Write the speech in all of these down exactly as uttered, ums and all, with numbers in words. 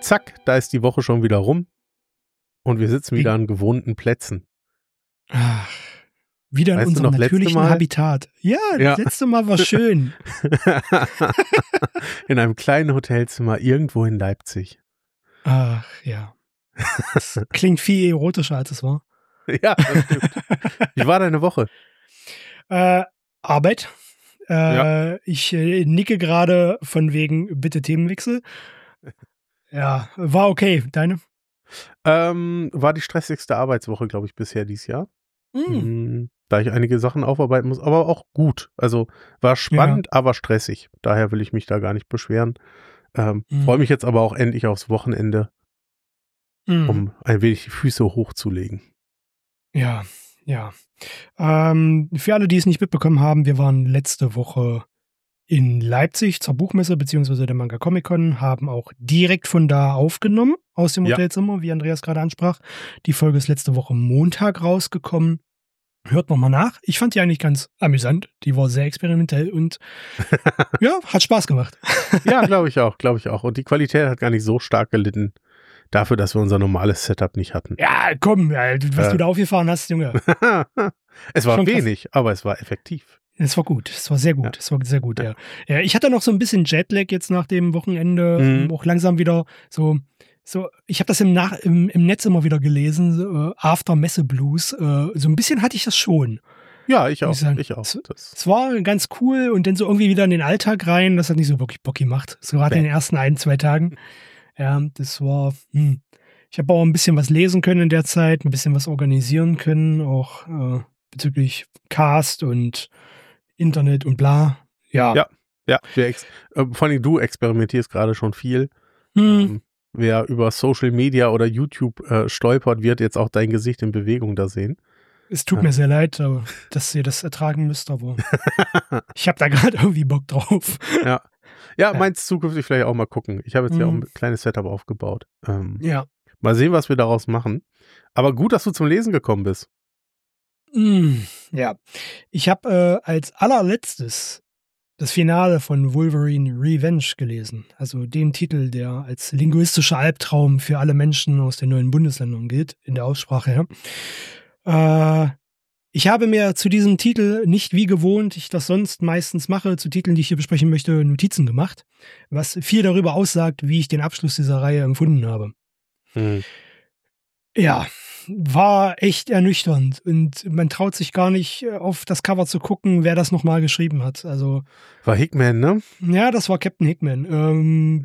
zack, da ist die Woche schon wieder rum und wir sitzen wieder an gewohnten Plätzen. Ach, wieder in Weißt du unserem noch, letzte natürlichen Mal? Habitat. Ja, Ja. das letzte Mal war schön. In einem kleinen Hotelzimmer irgendwo in Leipzig. Ach ja. Das klingt viel erotischer, als es war. Ja, das stimmt. Wie war deine Woche? Äh, Arbeit. Äh, Ja. Ich äh, nicke gerade von wegen bitte Themenwechsel. Ja, war okay. Deine? Ähm, war die stressigste Arbeitswoche, glaube ich, bisher dieses Jahr. Mm. Mhm. Da ich einige Sachen aufarbeiten muss, aber auch gut. Also war spannend, aber stressig. Daher will ich mich da gar nicht beschweren. Ähm, Mhm. Freue mich jetzt aber auch endlich aufs Wochenende, Mm. um ein wenig die Füße hochzulegen. Ja, ja. Ähm, für alle, die es nicht mitbekommen haben, wir waren letzte Woche in Leipzig zur Buchmesse beziehungsweise der Manga Comic Con, haben auch direkt von da aufgenommen, aus dem Ja. Hotelzimmer, wie Andreas gerade ansprach. Die Folge ist letzte Woche Montag rausgekommen. Hört nochmal nach. Ich fand die eigentlich ganz amüsant. Die war sehr experimentell und ja, hat Spaß gemacht. Ja, glaube ich auch, glaube ich auch. Und die Qualität hat gar nicht so stark gelitten, dafür, dass wir unser normales Setup nicht hatten. Ja, komm, ja, was Äh. du da aufgefahren hast, Junge. Es war Schon krass. wenig, aber es war effektiv. Es war gut, es war sehr gut, Ja. es war sehr gut, ja. ja. Ich hatte noch so ein bisschen Jetlag jetzt nach dem Wochenende, Mhm. auch langsam wieder so, so ich habe das im, Nach im, im Netz immer wieder gelesen, so, äh, After-Messe-Blues, äh, so ein bisschen hatte ich das schon. Ja, ich auch, Muss ich sagen, ich auch. es- Das, Es war ganz cool und dann so irgendwie wieder in den Alltag rein, das hat nicht so wirklich Bock gemacht, so gerade in Bäh. den ersten ein, zwei Tagen. Ja, das war, hm. Ich habe auch ein bisschen was lesen können in der Zeit, ein bisschen was organisieren können, auch äh, bezüglich Cast und Internet und bla. Ja. Ja. ja, wir ex äh, vor allem du experimentierst gerade schon viel. Hm. Ähm, wer über Social Media oder YouTube äh, stolpert, wird jetzt auch dein Gesicht in Bewegung da sehen. Es tut Ja. mir sehr leid, aber, dass ihr das ertragen müsst, aber ich habe da gerade irgendwie Bock drauf. Ja. Ja, Ja. meins zukünftig vielleicht auch mal gucken. Ich habe jetzt ja auch Mhm. ein kleines Setup aufgebaut. Ähm, Ja. mal sehen, was wir daraus machen. Aber gut, dass du zum Lesen gekommen bist. Mm, ja. Ich habe äh, als allerletztes das Finale von Wolverine Revenge gelesen. Also den Titel, der als linguistischer Albtraum für alle Menschen aus den neuen Bundesländern gilt, in der Aussprache. Ja. Äh, ich habe mir zu diesem Titel nicht wie gewohnt, ich das sonst meistens mache, zu Titeln, die ich hier besprechen möchte, Notizen gemacht, was viel darüber aussagt, wie ich den Abschluss dieser Reihe empfunden habe. Hm. Ja, war echt ernüchternd und man traut sich gar nicht äh, auf das Cover zu gucken, wer das nochmal geschrieben hat. Also, War Hickman, ne? ja, das war Captain Hickman. Ähm,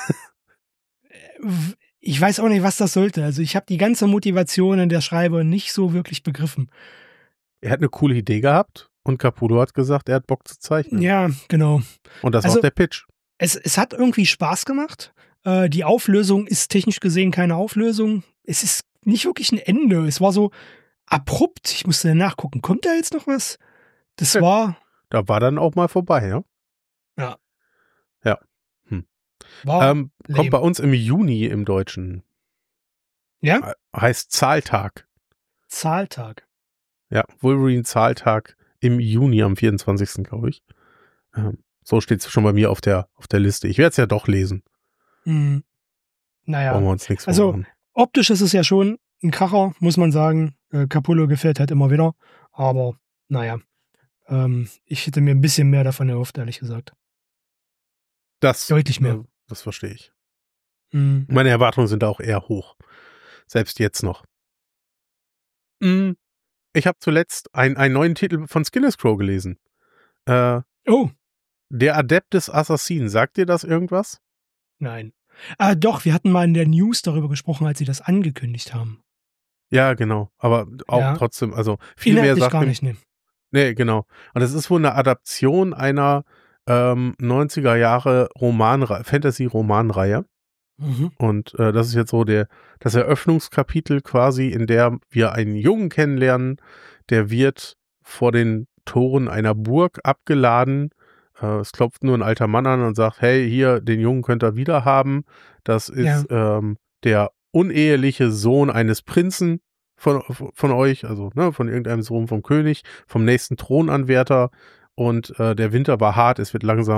w- ich weiß auch nicht, was das sollte. Also ich habe die ganze Motivation in der Schreibe nicht so wirklich begriffen. Er hat eine coole Idee gehabt und Capullo hat gesagt, er hat Bock zu zeichnen. Ja, genau. Und das war Also- auch der Pitch. Es, es hat irgendwie Spaß gemacht. Äh, die Auflösung ist technisch gesehen keine Auflösung. Es ist nicht wirklich ein Ende. Es war so abrupt. Ich musste nachgucken. Kommt da jetzt noch was? Das Ja. war, Da war dann auch mal vorbei, ja? Ja. Ja. Hm. war Ähm, lame. kommt bei uns im Juni im Deutschen. Ja? Äh, Heißt Zahltag. Zahltag. Ja, Wolverine Zahltag im Juni am vierundzwanzigsten glaube ich. Ähm, so steht es schon bei mir auf der, auf der Liste. Ich werde es ja doch lesen. Hm. Naja. Brauchen wir uns nichts Also- vormachen. Optisch ist es ja schon ein Kracher, muss man sagen. Äh, Capullo gefällt halt immer wieder. Aber naja. Ähm, ich hätte mir ein bisschen mehr davon erhofft, ehrlich gesagt. Das, Deutlich mehr. äh, das verstehe ich. Hm. Meine Erwartungen sind auch eher hoch. Selbst jetzt noch. Mm, Ich habe zuletzt ein, einen neuen Titel von Skinner Crow gelesen. Äh, Oh, Der Adept des Assassinen. Sagt dir das irgendwas? nein. Ah, doch, wir hatten mal in der News darüber gesprochen, als sie das angekündigt haben. Ja, genau. Aber auch Ja. trotzdem, also viel mehr Inhaltlich sagt gar mir- nicht, ne. Nee, genau. Und es ist wohl eine Adaption einer ähm, neunziger Jahre Romanreihe, Fantasy-Romanreihe. Mhm. Und äh, das ist jetzt so der, das Eröffnungskapitel quasi, in der wir einen Jungen kennenlernen, der wird vor den Toren einer Burg abgeladen. Äh, es klopft nur ein alter Mann an und sagt, hey, hier, den Jungen könnt ihr wieder haben. Das ist ähm, der uneheliche Sohn eines Prinzen von, von euch, also ne, von irgendeinem Sohn vom König, vom nächsten Thronanwärter. Und äh, der Winter war hart, es wird langsam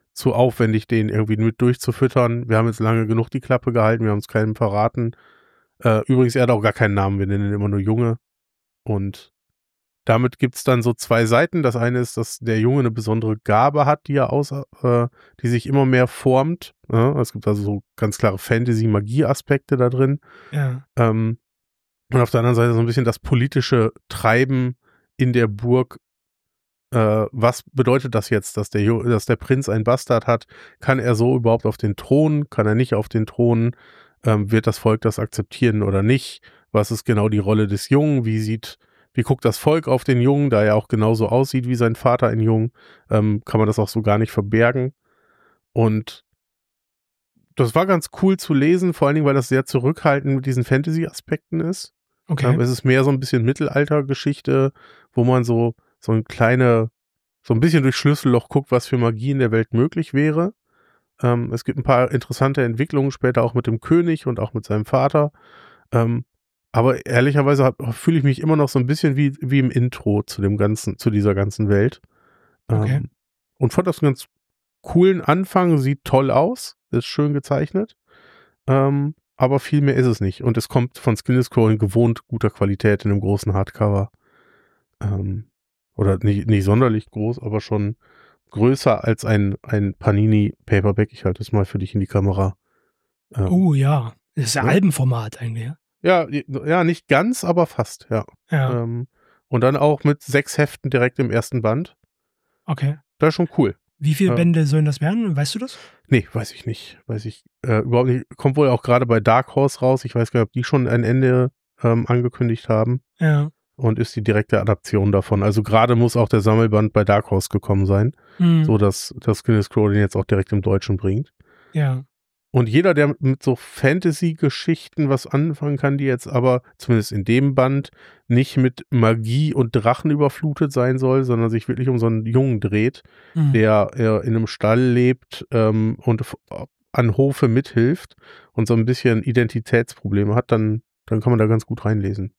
zu aufwendig, den irgendwie mit durchzufüttern. Wir haben jetzt lange genug die Klappe gehalten, wir haben es keinem verraten. Äh, übrigens, er hat auch gar keinen Namen, wir nennen ihn immer nur Junge. Und damit gibt es dann so zwei Seiten. Das eine ist, dass der Junge eine besondere Gabe hat, die er aus, äh, die sich immer mehr formt. Ja, es gibt also so ganz klare Fantasy-Magie-Aspekte da drin. Ja. Ähm, und auf der anderen Seite so ein bisschen das politische Treiben in der Burg. Äh, was bedeutet das jetzt, dass der, Jo- dass der Prinz einen Bastard hat? Kann er so überhaupt auf den Thron? Kann er nicht auf den Thron? Ähm, wird das Volk das akzeptieren oder nicht? Was ist genau die Rolle des Jungen? Wie sieht, wie guckt das Volk auf den Jungen, da er auch genauso aussieht wie sein Vater, ein Jungen? Ähm, kann man das auch so gar nicht verbergen? Und das war ganz cool zu lesen, vor allen Dingen, weil das sehr zurückhaltend mit diesen Fantasy-Aspekten ist. Okay. Ähm, es ist mehr so ein bisschen Mittelalter-Geschichte, wo man so, so ein kleine, so ein bisschen durch Schlüsselloch guckt, was für Magie in der Welt möglich wäre. Ähm, es gibt ein paar interessante Entwicklungen später auch mit dem König und auch mit seinem Vater. Ähm, aber ehrlicherweise hab- fühle ich mich immer noch so ein bisschen wie, wie im Intro zu dem ganzen, zu dieser ganzen Welt. Ähm, Okay. Und fand das einen ganz coolen Anfang, sieht toll aus, ist schön gezeichnet. Ähm, aber viel mehr ist es nicht. Und es kommt von Skin-Scroll in gewohnt guter Qualität in einem großen Hardcover. Ähm, oder nicht, nicht sonderlich groß, aber schon größer als ein, ein Panini-Paperback. Ich halte es mal für dich in die Kamera. Ähm, Oh ja. Das ist ja ne? Albenformat eigentlich. Ja. Ja, ja, nicht ganz, aber fast, ja. Ja. Ähm, und dann auch mit sechs Heften direkt im ersten Band. Okay. Das ist schon cool. Wie viele Ja. Bände sollen das werden? Weißt du das? Nee, weiß ich nicht. Weiß ich äh, überhaupt nicht. Kommt wohl auch gerade bei Dark Horse raus. Ich weiß gar nicht, ob die schon ein Ende ähm, angekündigt haben. Ja. Und ist die direkte Adaption davon. Also gerade muss auch der Sammelband bei Dark Horse gekommen sein, Mhm. so dass das Skin-Scroll den jetzt auch direkt im Deutschen bringt. Ja. Und jeder, der mit so Fantasy-Geschichten was anfangen kann, die jetzt aber, zumindest in dem Band, nicht mit Magie und Drachen überflutet sein soll, sondern sich wirklich um so einen Jungen dreht, Mhm. der äh, in einem Stall lebt ähm, und f- an Hofe mithilft und so ein bisschen Identitätsprobleme hat, dann, dann kann man da ganz gut reinlesen.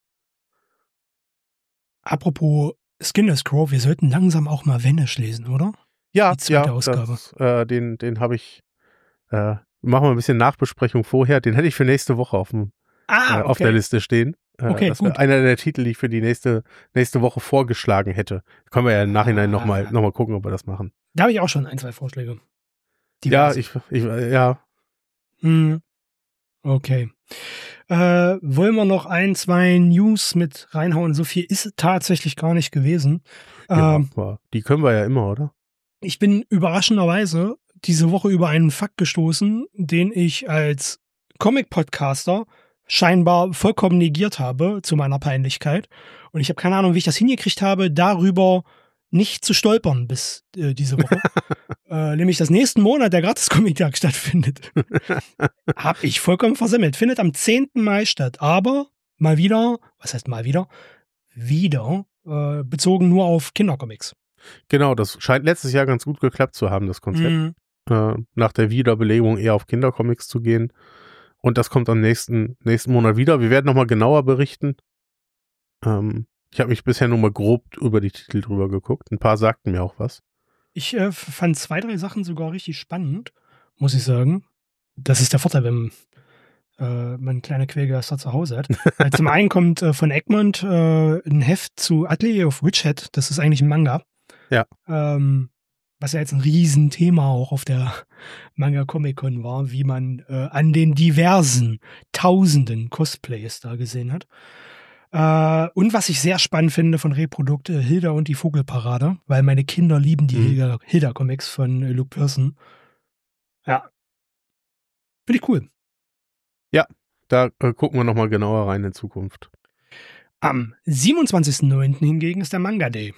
Apropos Skin-Scroll, wir sollten langsam auch mal Vanish lesen, oder? Ja, Die zweite ja, Ausgabe. das, äh, den, den habe ich, äh, machen wir ein bisschen Nachbesprechung vorher, den hätte ich für nächste Woche auf, dem, Ah, äh, okay. auf der Liste stehen. Äh, Okay, das wäre gut. einer der Titel, die ich für die nächste, nächste Woche vorgeschlagen hätte. Können wir ja im Nachhinein Ah. nochmal noch mal gucken, ob wir das machen. Da habe ich auch schon ein, zwei Vorschläge. Ja, Diverse. ich, ich, ja, Hm. Okay. Äh, wollen wir noch ein, zwei News mit reinhauen? So viel ist tatsächlich gar nicht gewesen. ja, Ähm, aber die können wir ja immer, oder? ich bin überraschenderweise diese Woche über einen Fakt gestoßen, den ich als Comic-Podcaster scheinbar vollkommen negiert habe, zu meiner Peinlichkeit. Und ich habe keine Ahnung, wie ich das hingekriegt habe, darüber nicht zu stolpern bis äh, diese Woche. äh, nämlich, dass nächsten Monat der Gratis-Comic-Tag stattfindet. Hab ich vollkommen versemmelt. Findet am zehnten Mai statt. Aber mal wieder, was heißt mal wieder? Wieder äh, bezogen nur auf Kindercomics. Genau, das scheint letztes Jahr ganz gut geklappt zu haben, das Konzept. Mhm. Äh, nach der Wiederbelebung eher auf Kindercomics zu gehen. Und das kommt am nächsten, nächsten Monat wieder. Wir werden nochmal genauer berichten. Ähm, ich habe mich bisher nur mal grob über die Titel drüber geguckt. Ein paar sagten mir auch was. Ich äh, fand zwei, drei Sachen sogar richtig spannend, muss ich sagen. Das ist der Vorteil, wenn äh, man einen kleinen Quälgeister zu Hause hat. Weil zum einen kommt äh, von Egmont äh, ein Heft zu Atelier of Witchhead. Das ist eigentlich ein Manga. Ja. Ähm, was ja jetzt ein Riesenthema auch auf der Manga-Comic-Con war, wie man äh, an den diversen, tausenden Cosplays da gesehen hat. Äh, und was ich sehr spannend finde von Reprodukte, Hilda und die Vogelparade, weil meine Kinder lieben die Mhm. Hilda- Hilda-Comics von äh, Luke Pearson. Ja. Finde ich cool. Da äh, gucken wir nochmal genauer rein in Zukunft. Am siebenundzwanzigsten neunten hingegen ist der Manga Day.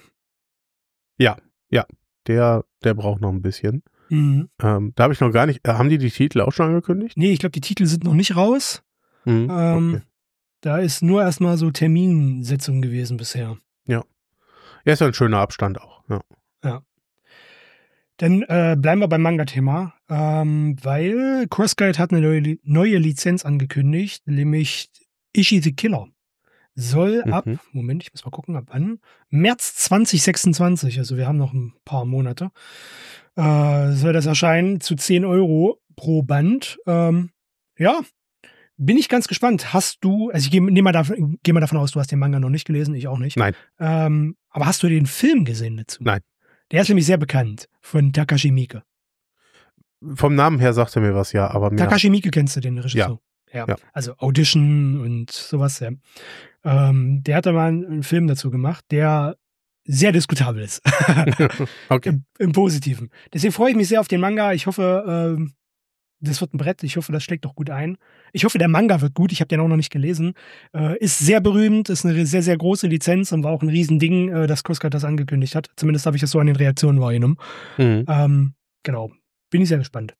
Der, der braucht noch ein bisschen. Mhm. Ähm, da habe ich noch gar nicht. Äh, haben die die Titel auch schon angekündigt? Nee, ich glaube, die Titel sind noch nicht raus. Mhm, Ähm, okay. Da ist nur erstmal so Terminsetzung gewesen bisher. Ja, ist ja ein schöner Abstand auch. Ja. Dann äh, bleiben wir beim Manga-Thema, ähm, weil CrossGuide hat eine neue, Li- neue Lizenz angekündigt, nämlich Ishi the Killer. Soll ab, Mhm. Moment, ich muss mal gucken, ab wann? März zwanzig sechsundzwanzig, also wir haben noch ein paar Monate, äh, soll das erscheinen zu zehn Euro pro Band. Ähm, ja, bin ich ganz gespannt. Hast du, also ich gehe geh mal, davon, geh mal davon aus, du hast den Manga noch nicht gelesen, ich auch nicht. Nein. Ähm, aber hast du den Film gesehen dazu? Nein. Der ist nämlich sehr bekannt, von Takashi Miike. Vom Namen her sagt er mir was, ja, aber mir Takashi Miike kennst du, den Regisseur? Ja. ja. ja. Also Audition und sowas, ja. Ähm, der hat da mal einen, einen Film dazu gemacht, der sehr diskutabel ist. Okay. Im, Im Positiven. Deswegen freue ich mich sehr auf den Manga. Ich hoffe, ähm, das wird ein Brett. Ich hoffe, das schlägt doch gut ein. Ich hoffe, der Manga wird gut. Ich habe den auch noch nicht gelesen. Äh, ist sehr berühmt, ist eine sehr, sehr große Lizenz und war auch ein Riesending, äh, dass Cosca das angekündigt hat. Zumindest habe ich das so an den Reaktionen wahrgenommen. Mhm. Ähm, genau. Bin ich sehr gespannt.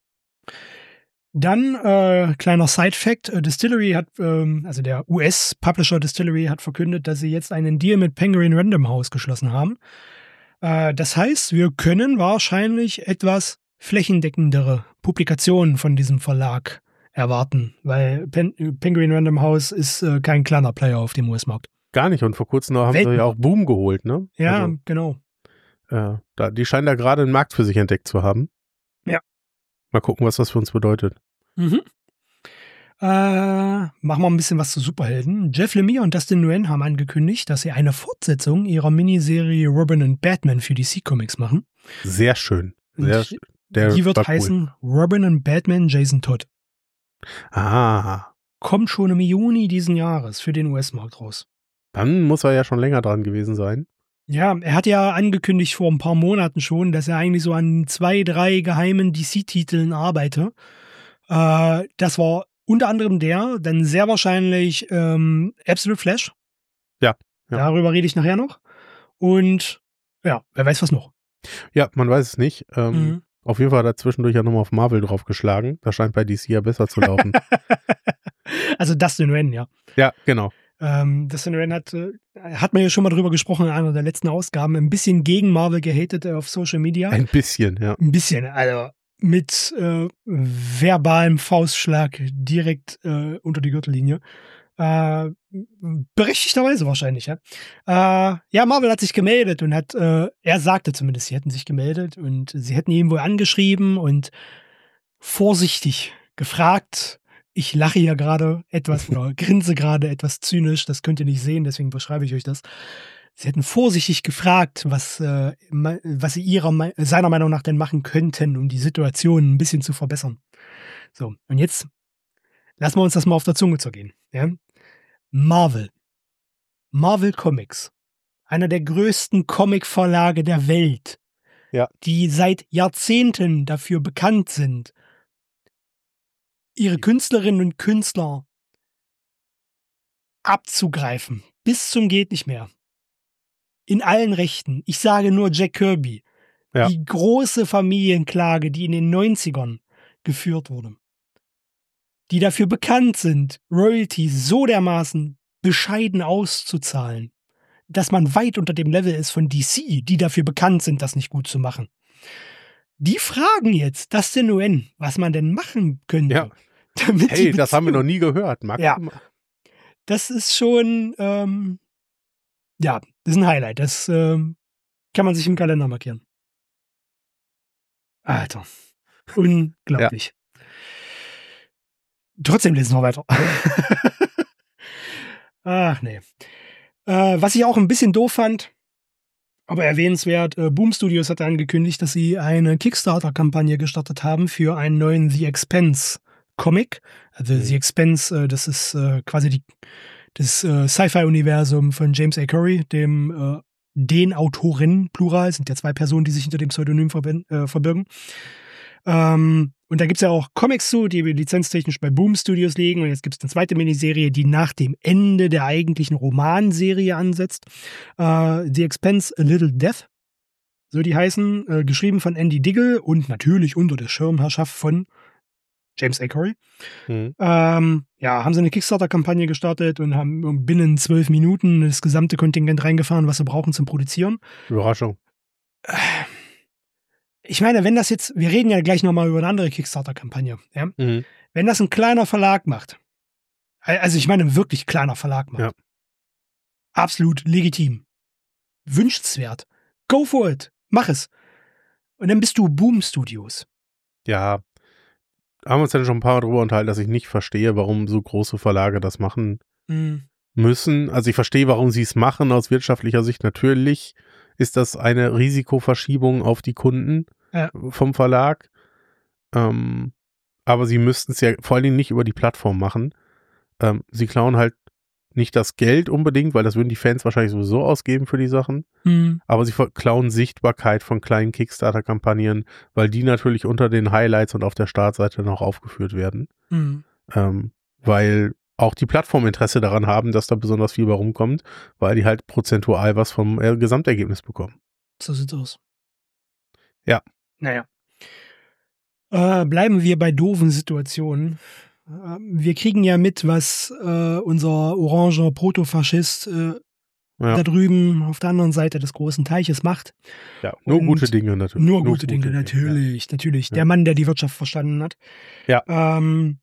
Dann, äh, kleiner Side-Fact, äh, Distillery hat, ähm, also der U S-Publisher Distillery hat verkündet, dass sie jetzt einen Deal mit Penguin Random House geschlossen haben. Äh, das heißt, wir können wahrscheinlich etwas flächendeckendere Publikationen von diesem Verlag erwarten, weil Pen Penguin Random House ist äh, kein kleiner Player auf dem U S-Markt. Gar nicht, und vor kurzem haben Welten. sie ja auch Boom geholt, ne? Ja, also, genau. Äh, da, die scheinen da gerade einen Markt für sich entdeckt zu haben. Ja. Mal gucken, was das für uns bedeutet. Mhm. Äh, machen wir ein bisschen was zu Superhelden. Jeff Lemire und Dustin Nguyen haben angekündigt, dass sie eine Fortsetzung ihrer Miniserie Robin and Batman für D C Comics machen. Sehr schön. Sehr Und schön. Der die wird war heißen Robin and Batman Jason Todd. Cool. Ah. Kommt schon im Juni diesen Jahres für den U S-Markt raus. Dann muss er ja schon länger dran gewesen sein. Ja, er hat ja angekündigt vor ein paar Monaten schon, dass er eigentlich so an zwei, drei geheimen D C-Titeln arbeite. Äh, das war unter anderem der, dann sehr wahrscheinlich ähm, Absolute Flash. Ja, ja. Darüber rede ich nachher noch. Und ja, wer weiß was noch. Ja, man weiß es nicht. Ähm, Mhm. Auf jeden Fall hat er zwischendurch ja nochmal auf Marvel draufgeschlagen. Das scheint bei D C ja besser zu laufen. Also Dustin Nguyen, ja. Ja, genau. Ähm, Dustin Nguyen hat, äh, hat man ja schon mal drüber gesprochen in einer der letzten Ausgaben, ein bisschen gegen Marvel gehatet äh, auf Social Media. Ein bisschen, ja. Ein bisschen, also mit äh, verbalem Faustschlag direkt äh, unter die Gürtellinie. Äh, berechtigterweise wahrscheinlich, ja. Äh, ja, Marvel hat sich gemeldet und hat, äh, er sagte zumindest, sie hätten sich gemeldet und sie hätten ihn wohl angeschrieben und vorsichtig gefragt. Ich lache hier gerade etwas oder grinse gerade etwas zynisch, das könnt ihr nicht sehen, deswegen beschreibe ich euch das. Sie hätten vorsichtig gefragt, was, äh, was sie ihrer, seiner Meinung nach denn machen könnten, um die Situation ein bisschen zu verbessern. So, und jetzt lassen wir uns das mal auf der Zunge zergehen. Ja? Marvel. Marvel Comics. Einer der größten Comic-Verlage der Welt. Ja. Die seit Jahrzehnten dafür bekannt sind, ihre Künstlerinnen und Künstler abzugreifen. Bis zum geht nicht mehr. In allen Rechten. Ich sage nur Jack Kirby. Ja. Die große Familienklage, die in den neunzigern geführt wurde. Die dafür bekannt sind, Royalties so dermaßen bescheiden auszuzahlen, dass man weit unter dem Level ist von D C, die dafür bekannt sind, das nicht gut zu machen. Die fragen jetzt Dustin Nguyen, was man denn machen könnte. Ja. Damit Hey, das haben wir noch nie gehört. Mag ja. Das ist schon, ähm, ja, das ist ein Highlight. Das ähm, kann man sich im Kalender markieren. Alter. Unglaublich. Ja. Trotzdem lesen wir weiter. Ach, nee. Äh, was ich auch ein bisschen doof fand, aber erwähnenswert, äh, Boom Studios hat angekündigt, dass sie eine Kickstarter-Kampagne gestartet haben für einen neuen The Expanse Comic. Also mhm. The Expanse, äh, das ist äh, quasi die, das äh, Sci-Fi-Universum von James A. Corey, dem äh, den Autoren, Plural, sind ja zwei Personen, die sich hinter dem Pseudonym verb- äh, verbirgen. Ähm, und da gibt es ja auch Comics zu, die wir lizenztechnisch bei Boom Studios liegen. Und jetzt gibt es eine zweite Miniserie, die nach dem Ende der eigentlichen Romanserie ansetzt. Äh, The Expanse A Little Death, so die heißen, äh, geschrieben von Andy Diggle und natürlich unter der Schirmherrschaft von James A. Corey. Mhm. Ähm, ja, haben sie eine Kickstarter-Kampagne gestartet und haben binnen zwölf Minuten das gesamte Kontingent reingefahren, was sie brauchen zum Produzieren. Überraschung. Äh, Ich meine, wenn das jetzt, wir reden ja gleich nochmal über eine andere Kickstarter-Kampagne, ja? Mhm. Wenn das ein kleiner Verlag macht, also ich meine, ein wirklich kleiner Verlag macht, ja. Absolut legitim, wünschenswert, go for it, mach es. Und dann bist du Boom Studios. Ja, haben wir uns ja schon ein paar Mal drüber unterhalten, dass ich nicht verstehe, warum so große Verlage das machen Mhm. müssen. Also ich verstehe, warum sie es machen aus wirtschaftlicher Sicht. Natürlich ist das eine Risikoverschiebung auf die Kunden Ja. vom Verlag. Ähm, aber sie müssten es ja vor allen Dingen nicht über die Plattform machen. Ähm, sie klauen halt nicht das Geld unbedingt, weil das würden die Fans wahrscheinlich sowieso ausgeben für die Sachen. Mhm. Aber sie klauen Sichtbarkeit von kleinen Kickstarter-Kampagnen, weil die natürlich unter den Highlights und auf der Startseite noch aufgeführt werden. Mhm. Ähm, weil auch die Plattform Interesse daran haben, dass da besonders viel bei rumkommt, weil die halt prozentual was vom äh, Gesamtergebnis bekommen. So sieht's aus. Ja. Naja. Äh, bleiben wir bei doofen Situationen. Äh, wir kriegen ja mit, was äh, unser oranger Protofaschist äh, Ja. da drüben auf der anderen Seite des großen Teiches macht. Ja, nur Und gute Dinge natürlich. Nur, nur gute, gute Dinge, Dinge, natürlich, ja. natürlich. Ja. Der Mann, der die Wirtschaft verstanden hat. Ja. Ähm,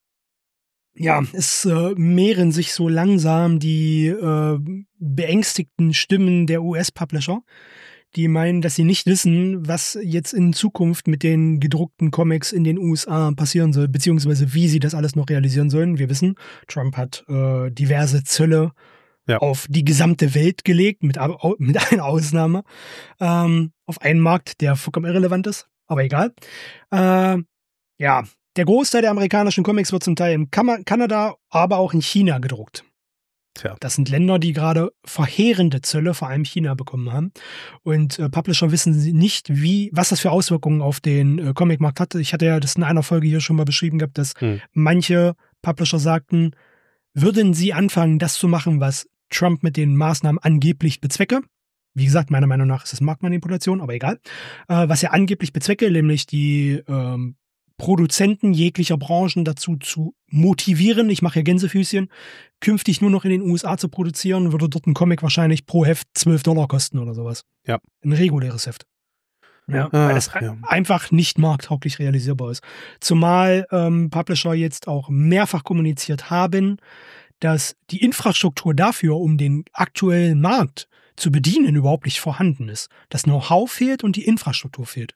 ja, es äh, mehren sich so langsam die äh, beängstigten Stimmen der U S-Publisher, die meinen, dass sie nicht wissen, was jetzt in Zukunft mit den gedruckten Comics in den U S A passieren soll, beziehungsweise wie sie das alles noch realisieren sollen. Wir wissen, Trump hat äh, diverse Zölle ja. auf die gesamte Welt gelegt, mit, mit einer Ausnahme, ähm, auf einen Markt, der vollkommen irrelevant ist, aber egal. Äh, ja, der Großteil der amerikanischen Comics wird zum Teil in Kam- Kanada, aber auch in China gedruckt. Tja. Das sind Länder, die gerade verheerende Zölle, vor allem China, bekommen haben. Und äh, Publisher wissen nicht, wie, was das für Auswirkungen auf den äh, Comicmarkt hatte. Ich hatte ja das in einer Folge hier schon mal beschrieben gehabt, dass hm. manche Publisher sagten, würden sie anfangen, das zu machen, was Trump mit den Maßnahmen angeblich bezwecke. Wie gesagt, meiner Meinung nach ist es Marktmanipulation, aber egal. Äh, was er angeblich bezwecke, nämlich die ähm, Produzenten jeglicher Branchen dazu zu motivieren, ich mache ja Gänsefüßchen, künftig nur noch in den U S A zu produzieren, würde dort ein Comic wahrscheinlich pro Heft zwölf Dollar kosten oder sowas. Ja. Ein reguläres Heft. Ja, Ach, weil das ja. einfach nicht markttauglich realisierbar ist. Zumal ähm, Publisher jetzt auch mehrfach kommuniziert haben, dass die Infrastruktur dafür, um den aktuellen Markt zu bedienen, überhaupt nicht vorhanden ist. Das Know-how fehlt und die Infrastruktur fehlt.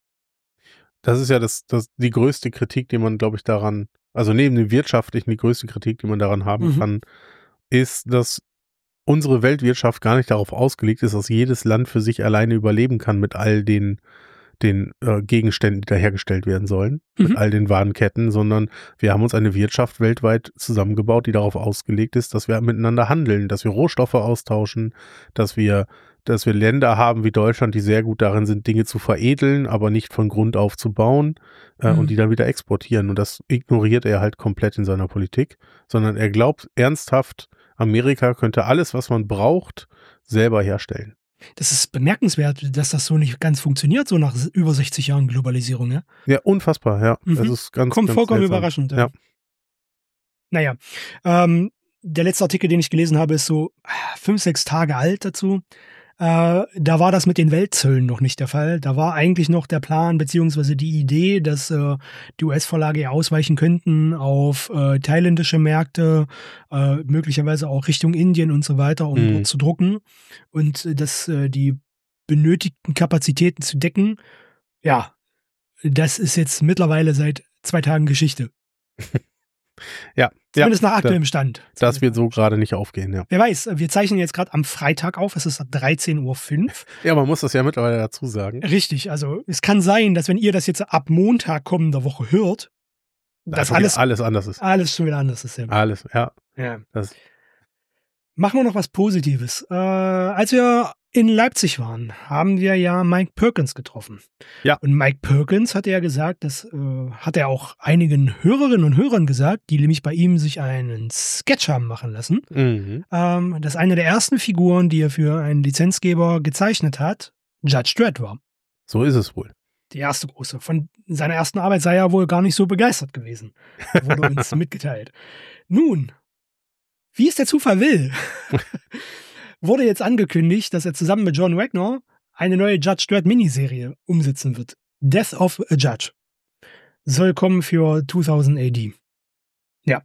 Das ist ja das, das, die größte Kritik, die man, glaube ich, daran, also neben dem wirtschaftlichen, die größte Kritik, die man daran haben mhm. kann, ist, dass unsere Weltwirtschaft gar nicht darauf ausgelegt ist, dass jedes Land für sich alleine überleben kann mit all den, den äh, Gegenständen, die da hergestellt werden sollen, mhm. mit all den Warenketten, sondern wir haben uns eine Wirtschaft weltweit zusammengebaut, die darauf ausgelegt ist, dass wir miteinander handeln, dass wir Rohstoffe austauschen, dass wir dass wir Länder haben wie Deutschland, die sehr gut darin sind, Dinge zu veredeln, aber nicht von Grund auf zu bauen äh, mhm. und die dann wieder exportieren. Und das ignoriert er halt komplett in seiner Politik, sondern er glaubt ernsthaft, Amerika könnte alles, was man braucht, selber herstellen. Das ist bemerkenswert, dass das so nicht ganz funktioniert, so nach über sechzig Jahren Globalisierung, ja? Ja, unfassbar, ja. Mhm. Das ist ganz, Kommt ganz vollkommen seltsam. überraschend. Ja. ja. Naja, ähm, der letzte Artikel, den ich gelesen habe, ist so fünf, sechs Tage alt dazu. Äh, da war das mit den Weltzöllen noch nicht der Fall. Da war eigentlich noch der Plan beziehungsweise die Idee, dass äh, die U S-Verlage ja ausweichen könnten auf äh, thailändische Märkte, äh, möglicherweise auch Richtung Indien und so weiter, um mhm. dort zu drucken und äh, dass äh, die benötigten Kapazitäten zu decken. Ja, das ist jetzt mittlerweile seit zwei Tagen Geschichte. Ja. Zumindest ja, nach aktuellem Stand. Das wird so gerade nicht aufgehen, ja. Wer weiß, wir zeichnen jetzt gerade am Freitag auf, es ist dreizehn Uhr fünf. Ja, man muss das ja mittlerweile dazu sagen. Richtig, also es kann sein, dass wenn ihr das jetzt ab Montag kommender Woche hört, dass alles, alles anders ist. Alles schon wieder anders ist. Ja. Alles, ja. ja. Das. Machen wir noch was Positives. Äh, als wir in Leipzig waren, haben wir ja Mike Perkins getroffen. Ja. Und Mike Perkins hatte ja gesagt, das äh, hat er auch einigen Hörerinnen und Hörern gesagt, die nämlich bei ihm sich einen Sketch haben machen lassen. Mhm. Ähm, dass eine der ersten Figuren, die er für einen Lizenzgeber gezeichnet hat, Judge Dredd war. So ist es wohl. Die erste große. Von seiner ersten Arbeit sei er wohl gar nicht so begeistert gewesen. Wurde uns mitgeteilt. Nun, wie es der Zufall will, wurde jetzt angekündigt, dass er zusammen mit John Wagner eine neue Judge Dredd Miniserie umsetzen wird. Death of a Judge. Soll kommen für zweitausend A D. Ja.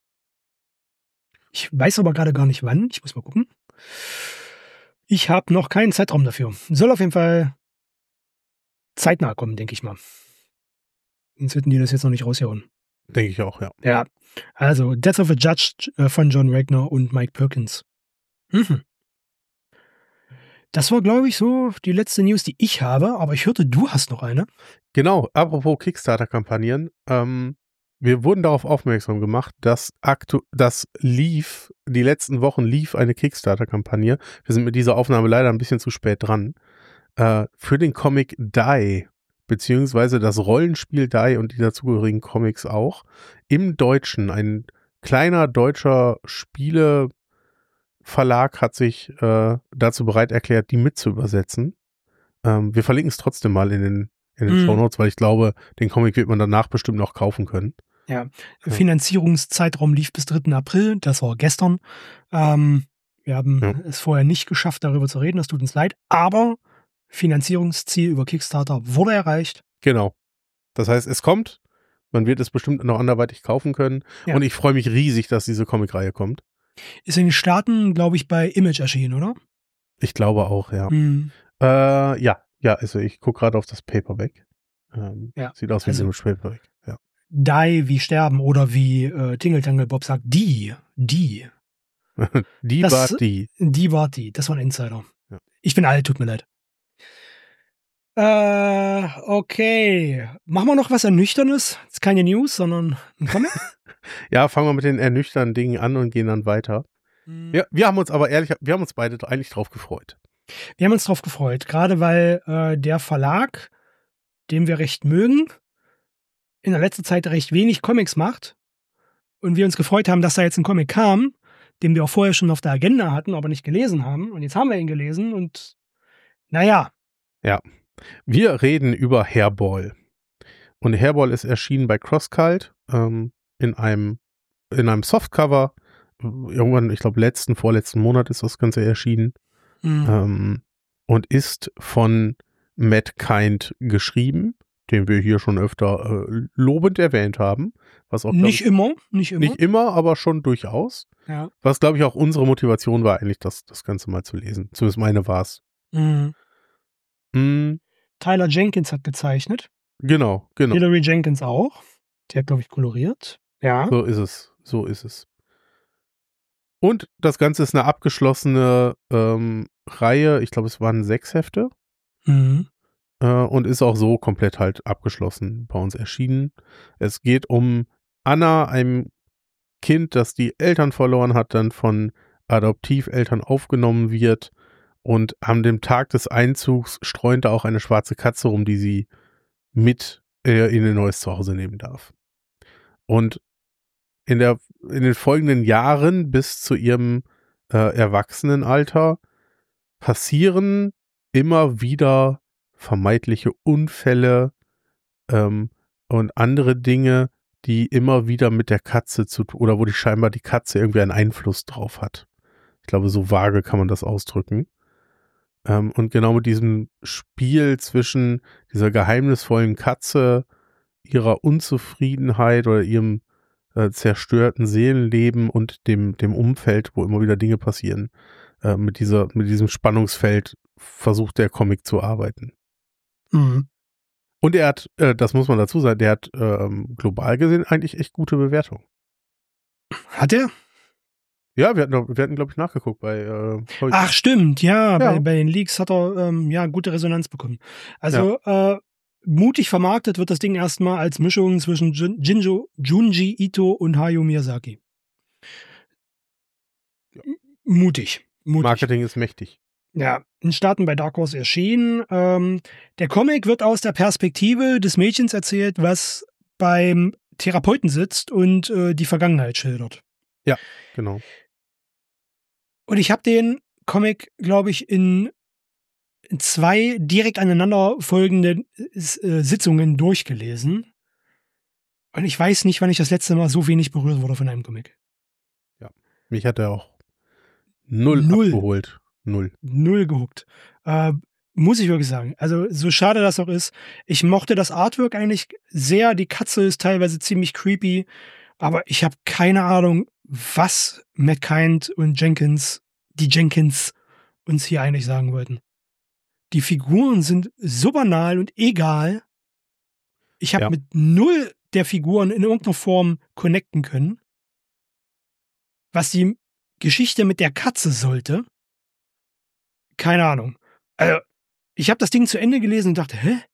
Ich weiß aber gerade gar nicht wann. Ich muss mal gucken. Ich habe noch keinen Zeitraum dafür. Soll auf jeden Fall zeitnah kommen, denke ich mal. Sonst hätten die das jetzt noch nicht rausgehauen. Denke ich auch, ja. Ja, also Death of a Judge äh, von John Ragnar und Mike Perkins. Mhm. Das war, glaube ich, so die letzte News, die ich habe, aber ich hörte, du hast noch eine. Genau, apropos Kickstarter-Kampagnen, ähm, wir wurden darauf aufmerksam gemacht, dass aktu das lief, die letzten Wochen lief eine Kickstarter-Kampagne. Wir sind mit dieser Aufnahme leider ein bisschen zu spät dran. Äh, für den Comic Die, beziehungsweise das Rollenspiel Die und die dazugehörigen Comics auch. Im Deutschen, ein kleiner deutscher Spieleverlag hat sich äh, dazu bereit erklärt, die mit zu übersetzen. Ähm, wir verlinken es trotzdem mal in den in den Mhm. Shownotes, weil ich glaube, den Comic wird man danach bestimmt noch kaufen können. Ja, Finanzierungszeitraum lief bis dritten April, das war gestern. Ähm, wir haben Ja. es vorher nicht geschafft, darüber zu reden, das tut uns leid, aber Finanzierungsziel über Kickstarter wurde erreicht. Genau. Das heißt, es kommt, man wird es bestimmt noch anderweitig kaufen können Ja. und ich freue mich riesig, dass diese Comicreihe kommt. Ist in den Staaten, glaube ich, bei Image erschienen, oder? Ich glaube auch, ja. Mhm. Äh, ja, ja, also ich gucke gerade auf das Paperback. Ähm, Ja, sieht aus wie also- ein Paperback, ja. Die wie sterben oder wie äh, Tingle Tangle Bob sagt, die, die, Die Das- war die. die war die, das war ein Insider. Ja. Ich bin alt, tut mir leid. Äh, okay. Machen wir noch was Ernüchternes? Das ist keine News, sondern ein Comic? Ja, fangen wir mit den ernüchternden Dingen an und gehen dann weiter. Mhm. Ja, wir haben uns aber ehrlich, wir haben uns beide eigentlich drauf gefreut. Wir haben uns drauf gefreut, gerade weil äh, der Verlag, den wir recht mögen, in der letzten Zeit recht wenig Comics macht und wir uns gefreut haben, dass da jetzt ein Comic kam, den wir auch vorher schon auf der Agenda hatten, aber nicht gelesen haben. Und jetzt haben wir ihn gelesen und naja, Wir reden über Hairball. Und Hairball ist erschienen bei CrossCult ähm, in einem in einem Softcover. Irgendwann, ich glaube, letzten, vorletzten Monat ist das Ganze erschienen. mh, Ähm, und ist von Matt Kind geschrieben, den wir hier schon öfter äh, lobend erwähnt haben. Was auch, glaub nicht ich, immer, nicht immer. nicht immer, aber schon durchaus. Ja. Was, glaube ich, auch unsere Motivation war, eigentlich das, das Ganze mal zu lesen. Zumindest meine war es. Mhm. Mm, Tyler Jenkins hat gezeichnet. genau, genau. Hilary Jenkins auch. Die hat, glaube ich, koloriert. Ja. So ist es. So ist es. Und das Ganze ist eine abgeschlossene ähm, Reihe. Ich glaube, es waren sechs Hefte. Mhm. Äh, und ist auch so komplett halt abgeschlossen bei uns erschienen. Es geht um Anna, einem Kind, das die Eltern verloren hat, dann von Adoptiveltern aufgenommen wird. Und an dem Tag des Einzugs streunt da auch eine schwarze Katze rum, die sie mit äh, in ein neues Zuhause nehmen darf. Und in, der, in den folgenden Jahren bis zu ihrem äh, Erwachsenenalter passieren immer wieder vermeintliche Unfälle ähm, und andere Dinge, die immer wieder mit der Katze zu tun, oder wo die scheinbar die Katze irgendwie einen Einfluss drauf hat. Ich glaube, so vage kann man das ausdrücken. Ähm, und genau mit diesem Spiel zwischen dieser geheimnisvollen Katze, ihrer Unzufriedenheit oder ihrem äh, zerstörten Seelenleben und dem, dem Umfeld, wo immer wieder Dinge passieren, äh, mit dieser, mit diesem Spannungsfeld versucht der Comic zu arbeiten. Mhm. Und er hat, äh, das muss man dazu sagen, der hat ähm, global gesehen eigentlich echt gute Bewertungen. Hat er? Ja, wir hatten, wir hatten glaube ich, nachgeguckt bei äh, Comic- Ach, stimmt, ja, Ja. Bei, bei den Leaks hat er ähm, ja gute Resonanz bekommen. Also äh, mutig vermarktet wird das Ding erstmal als Mischung zwischen Jin- Jinjo, Junji Ito und Hayao Miyazaki. Ja. M- Mutig, mutig. Marketing ist mächtig. Ja, in Staaten bei Dark Horse erschienen. Ähm, der Comic wird aus der Perspektive des Mädchens erzählt, was beim Therapeuten sitzt und äh, die Vergangenheit schildert. Genau. Und ich habe den Comic, glaube ich, in in zwei direkt aneinander folgende äh, Sitzungen durchgelesen. Und ich weiß nicht, wann ich das letzte Mal so wenig berührt wurde von einem Comic. Mich hat er auch null, Null. abgeholt. Null. Null gehuckt. Äh, muss ich wirklich sagen. Also, so schade das auch ist. Ich mochte das Artwork eigentlich sehr. Die Katze ist teilweise ziemlich creepy. Aber ich habe keine Ahnung, was Matt Kind und Jenkins, die Jenkins, uns hier eigentlich sagen wollten. Die Figuren sind so banal und egal. Ich habe Ja. mit null der Figuren in irgendeiner Form connecten können. Was die Geschichte mit der Katze sollte, keine Ahnung. Also, ich habe das Ding zu Ende gelesen und dachte, hä?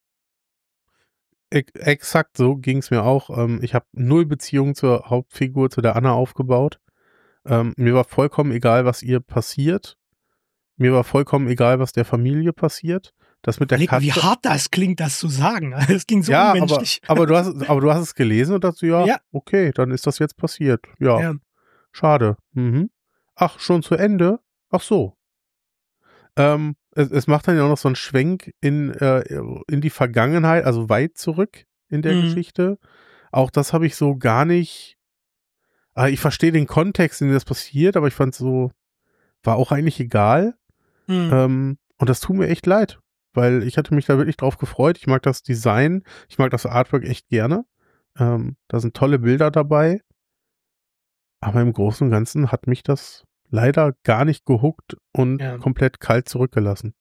Ex exakt so ging es mir auch. Ähm, ich habe null Beziehung zur Hauptfigur, zu der Anna aufgebaut. Ähm, mir war vollkommen egal, was ihr passiert. Mir war vollkommen egal, was der Familie passiert. Das mit der Überleg mal, Katze. wie hart das klingt, das zu sagen. Das ging so ja, aber, unmenschlich. aber, du hast, aber du hast es gelesen und dachtest, ja, Ja. okay, dann ist das jetzt passiert. Ja, Ja. schade. Mhm. Ach, schon zu Ende? Ach so. Ähm, es, es macht dann ja auch noch so einen Schwenk in, äh, in die Vergangenheit, also weit zurück in der Mhm. Geschichte. Auch das habe ich so gar nicht. Äh, ich verstehe den Kontext, in dem das passiert, aber ich fand es so, war auch eigentlich egal. Mhm. Ähm, und das tut mir echt leid, weil ich hatte mich da wirklich drauf gefreut. Ich mag das Design, ich mag das Artwork echt gerne. Ähm, da sind tolle Bilder dabei. Aber im Großen und Ganzen hat mich das leider gar nicht gehuckt und Ja. komplett kalt zurückgelassen.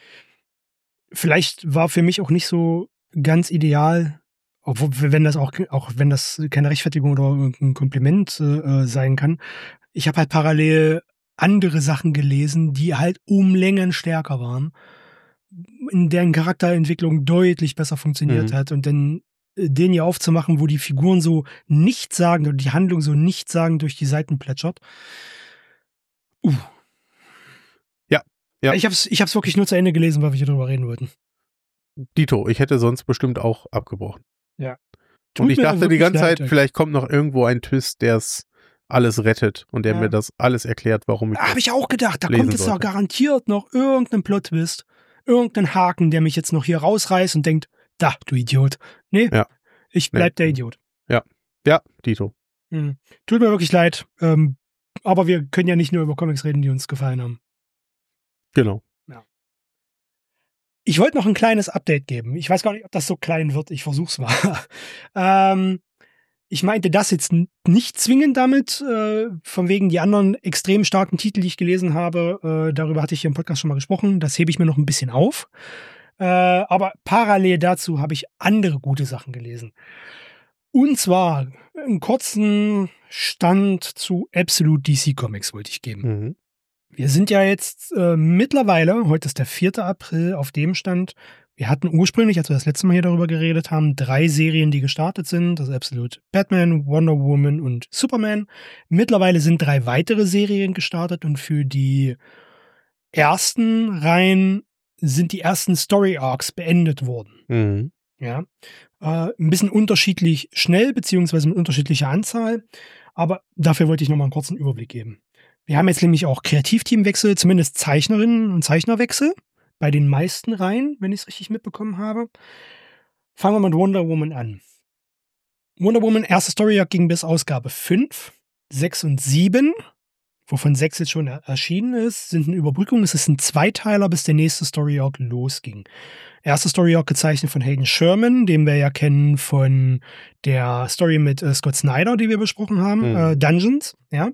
Vielleicht war für mich auch nicht so ganz ideal, obwohl, wenn das auch, auch wenn das keine Rechtfertigung oder ein Kompliment äh, sein kann. Ich habe halt parallel andere Sachen gelesen, die halt um Längen stärker waren, in deren Charakterentwicklung deutlich besser funktioniert Mhm. hat und dann äh, den hier aufzumachen, wo die Figuren so nichtssagend oder die Handlung so nichtssagend durch die Seiten plätschert. Uh. Ja, ja. Ich habe es ich hab's wirklich nur zu Ende gelesen, weil wir hier drüber reden wollten. Dito, ich hätte sonst bestimmt auch abgebrochen. Ja. Und ich dachte die ganze leid, Zeit, vielleicht kommt noch irgendwo ein Twist, der es alles rettet und der Ja. mir das alles erklärt, warum ich Da habe das ich auch gedacht, da lesen kommt jetzt doch sollte. garantiert noch irgendein Plot-Twist, irgendein Haken, der mich jetzt noch hier rausreißt und denkt, da, du Idiot. Nee, Ja. ich Nee. bleib der Idiot. Ja, Dito. Hm. Tut mir wirklich leid, ähm, aber wir können ja nicht nur über Comics reden, die uns gefallen haben. Genau. Ich wollte noch ein kleines Update geben. Ich weiß gar nicht, ob das so klein wird. Ich versuch's mal. ähm, ich meinte das jetzt n- nicht zwingend damit, äh, von wegen die anderen extrem starken Titel, die ich gelesen habe. Äh, darüber hatte ich hier im Podcast schon mal gesprochen. Das hebe ich mir noch ein bisschen auf. Äh, aber parallel dazu habe ich andere gute Sachen gelesen. Und zwar einen kurzen Stand zu Absolute D C Comics wollte ich geben. Mhm. Wir sind ja jetzt äh, mittlerweile, heute ist der vierte April, auf dem Stand. Wir hatten ursprünglich, als wir das letzte Mal hier darüber geredet haben, drei Serien, die gestartet sind. Das ist Absolute Batman, Wonder Woman und Superman. Mittlerweile sind drei weitere Serien gestartet und für die ersten Reihen sind die ersten Story Arcs beendet worden. Mhm. Ja, äh, ein bisschen unterschiedlich schnell, beziehungsweise mit unterschiedlicher Anzahl. Aber dafür wollte ich nochmal einen kurzen Überblick geben. Wir haben jetzt nämlich auch Kreativteamwechsel, zumindest Zeichnerinnen und Zeichnerwechsel bei den meisten Reihen, wenn ich es richtig mitbekommen habe. Fangen wir mit Wonder Woman an. Wonder Woman, erste Story Arc ging bis Ausgabe fünf, sechs und sieben, wovon sechs jetzt schon erschienen ist, sind eine Überbrückung. Es ist ein Zweiteiler, bis der nächste Story Arc losging. Erste Story Arc gezeichnet von Hayden Sherman, den wir ja kennen von der Story mit äh, Scott Snyder, die wir besprochen haben, Mhm. äh, Dungeons, ja.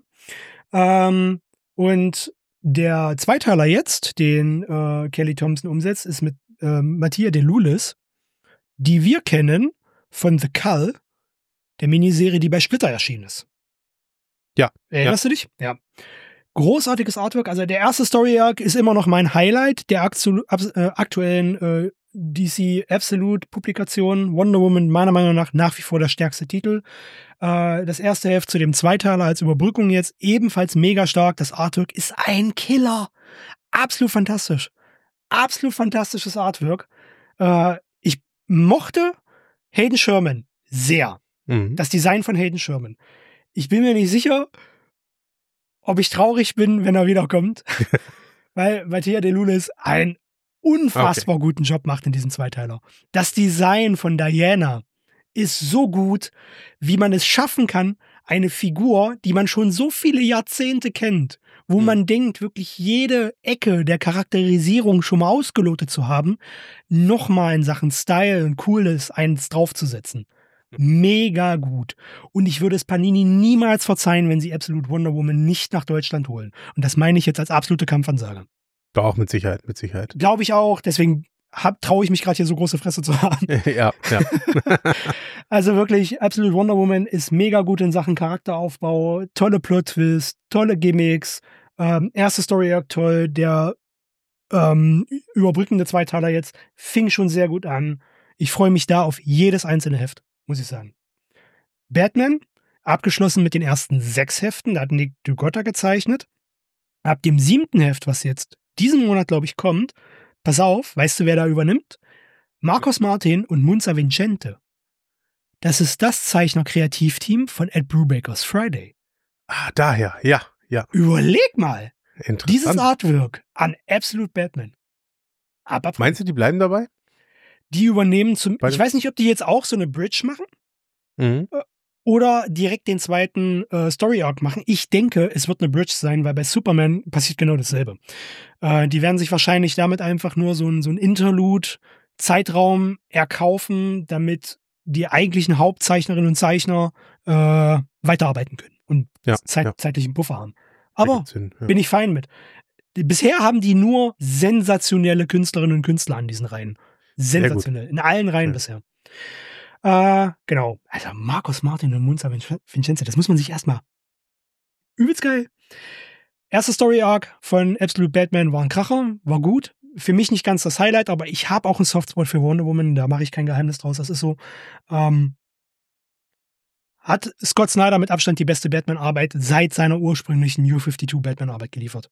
Ähm, und der Zweiteiler jetzt, den äh, Kelly Thompson umsetzt, ist mit äh, Mattia De Lulis, die wir kennen von The Cull, der Miniserie, die bei Splitter erschienen ist. Ja. Erinnerst du dich? Ja. Großartiges Artwork. Also der erste Story Arc ist immer noch mein Highlight der aktu äh, aktuellen äh, D C Absolute Publikation. Wonder Woman meiner Meinung nach nach wie vor der stärkste Titel. Äh, das erste Heft zu dem Zweiteiler als Überbrückung jetzt ebenfalls mega stark. Das Artwork ist ein Killer. Absolut fantastisch. Absolut fantastisches Artwork. Äh, ich mochte Hayden Sherman sehr. Mhm. Das Design von Hayden Sherman. Ich bin mir nicht sicher, ob ich traurig bin, wenn er wiederkommt. Weil Mattia De Lulis einen unfassbar okay. guten Job macht in diesem Zweiteiler. Das Design von Diana ist so gut, wie man es schaffen kann, eine Figur, die man schon so viele Jahrzehnte kennt, wo mhm. man denkt, wirklich jede Ecke der Charakterisierung schon mal ausgelotet zu haben, nochmal in Sachen Style und Coolness eins draufzusetzen. Mega gut. Und ich würde es Panini niemals verzeihen, wenn sie Absolute Wonder Woman nicht nach Deutschland holen. Und das meine ich jetzt als absolute Kampfansage. Doch, mit Sicherheit, mit Sicherheit. Glaube ich auch, deswegen traue ich mich gerade hier so große Fresse zu haben. Ja, ja. Also wirklich, Absolute Wonder Woman ist mega gut in Sachen Charakteraufbau, tolle Plot-Twist, tolle Gimmicks, ähm, erste Story-Arc toll, der ähm, überbrückende Zweiteiler jetzt fing schon sehr gut an. Ich freue mich da auf jedes einzelne Heft, muss ich sagen. Batman, abgeschlossen mit den ersten sechs Heften, da hat Nick Dugotta gezeichnet. Ab dem siebten Heft, was jetzt diesen Monat, glaube ich, kommt, pass auf, weißt du, wer da übernimmt? Marcos Martin und Munza Vincente. Das ist das Zeichner-Kreativteam von Ed Brubakers Friday. Ah, daher, ja, ja. Überleg mal, Interessant. dieses Artwork an Absolute Batman. Aber meinst du, die bleiben dabei? Die übernehmen zum, Bei ich weiß nicht, ob die jetzt auch so eine Bridge machen Mhm. oder direkt den zweiten äh, Story-Arc machen. Ich denke, es wird eine Bridge sein, weil bei Superman passiert genau dasselbe. Äh, die werden sich wahrscheinlich damit einfach nur so ein, so ein Interlude-Zeitraum erkaufen, damit die eigentlichen Hauptzeichnerinnen und Zeichner äh, weiterarbeiten können und Ja, zeit ja. zeitlichen Puffer haben. Aber Ergibt Sinn, ja. bin ich fein mit. Die, bisher haben die nur sensationelle Künstlerinnen und Künstler an diesen Reihen. Sensationell. In allen Reihen Ja. bisher. Äh, genau. Also Marcos Martin und Munza Vincente, das muss man sich erstmal. Übelst geil. Erste Story-Arc von Absolute Batman war ein Kracher, war gut. Für mich nicht ganz das Highlight, aber ich habe auch einen Softspot für Wonder Woman, da mache ich kein Geheimnis draus, das ist so. Ähm, hat Scott Snyder mit Abstand die beste Batman-Arbeit seit seiner ursprünglichen New fünfundfünfzig Batman-Arbeit geliefert.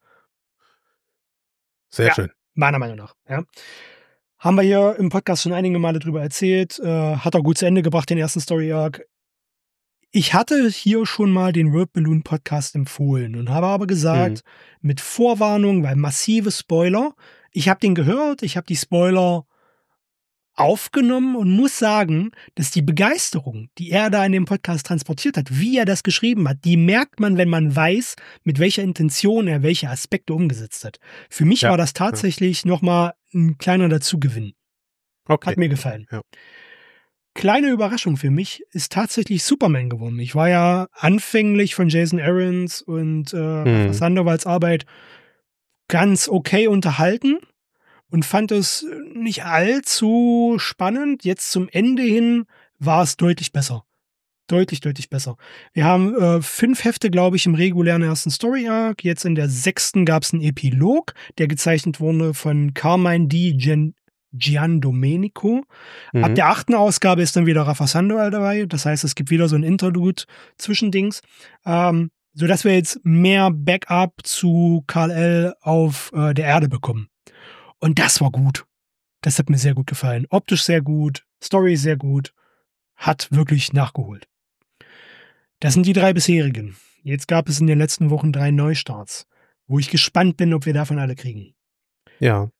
Sehr Ja, schön. meiner Meinung nach, ja. Haben wir hier im Podcast schon einige Male drüber erzählt. Äh, hat er gut zu Ende gebracht, den ersten Story-Arc. Ich hatte hier schon mal den Word Balloon Podcast empfohlen und habe aber gesagt, mhm. mit Vorwarnung, weil massive Spoiler. Ich habe den gehört, ich habe die Spoiler aufgenommen und muss sagen, dass die Begeisterung, die er da in dem Podcast transportiert hat, wie er das geschrieben hat, die merkt man, wenn man weiß, mit welcher Intention er welche Aspekte umgesetzt hat. Für mich Ja, war das tatsächlich ja. nochmal ein kleiner Dazugewinn. Okay. Hat mir gefallen. Ja. Kleine Überraschung für mich ist tatsächlich Superman geworden. Ich war ja anfänglich von Jason Aaron's und äh, hm. Sandoval's Arbeit ganz okay unterhalten und fand es nicht allzu spannend. Jetzt zum Ende hin war es deutlich besser. Deutlich, deutlich besser. Wir haben äh, fünf Hefte, glaube ich, im regulären ersten Story-Arc. Jetzt in der sechsten gab es einen Epilog, der gezeichnet wurde von Carmine Di Gen Giandomenico. Mhm. Ab der achten Ausgabe ist dann wieder Rafa Sandoval dabei. Das heißt, es gibt wieder so ein Interlude-Zwischendings. Ähm, sodass wir jetzt mehr Backup zu Kal El auf äh, der Erde bekommen. Und das war gut. Das hat mir sehr gut gefallen. Optisch sehr gut, Story sehr gut. Hat wirklich nachgeholt. Das sind die drei bisherigen. Jetzt gab es in den letzten Wochen drei Neustarts, wo ich gespannt bin, ob wir davon alle kriegen. Ja.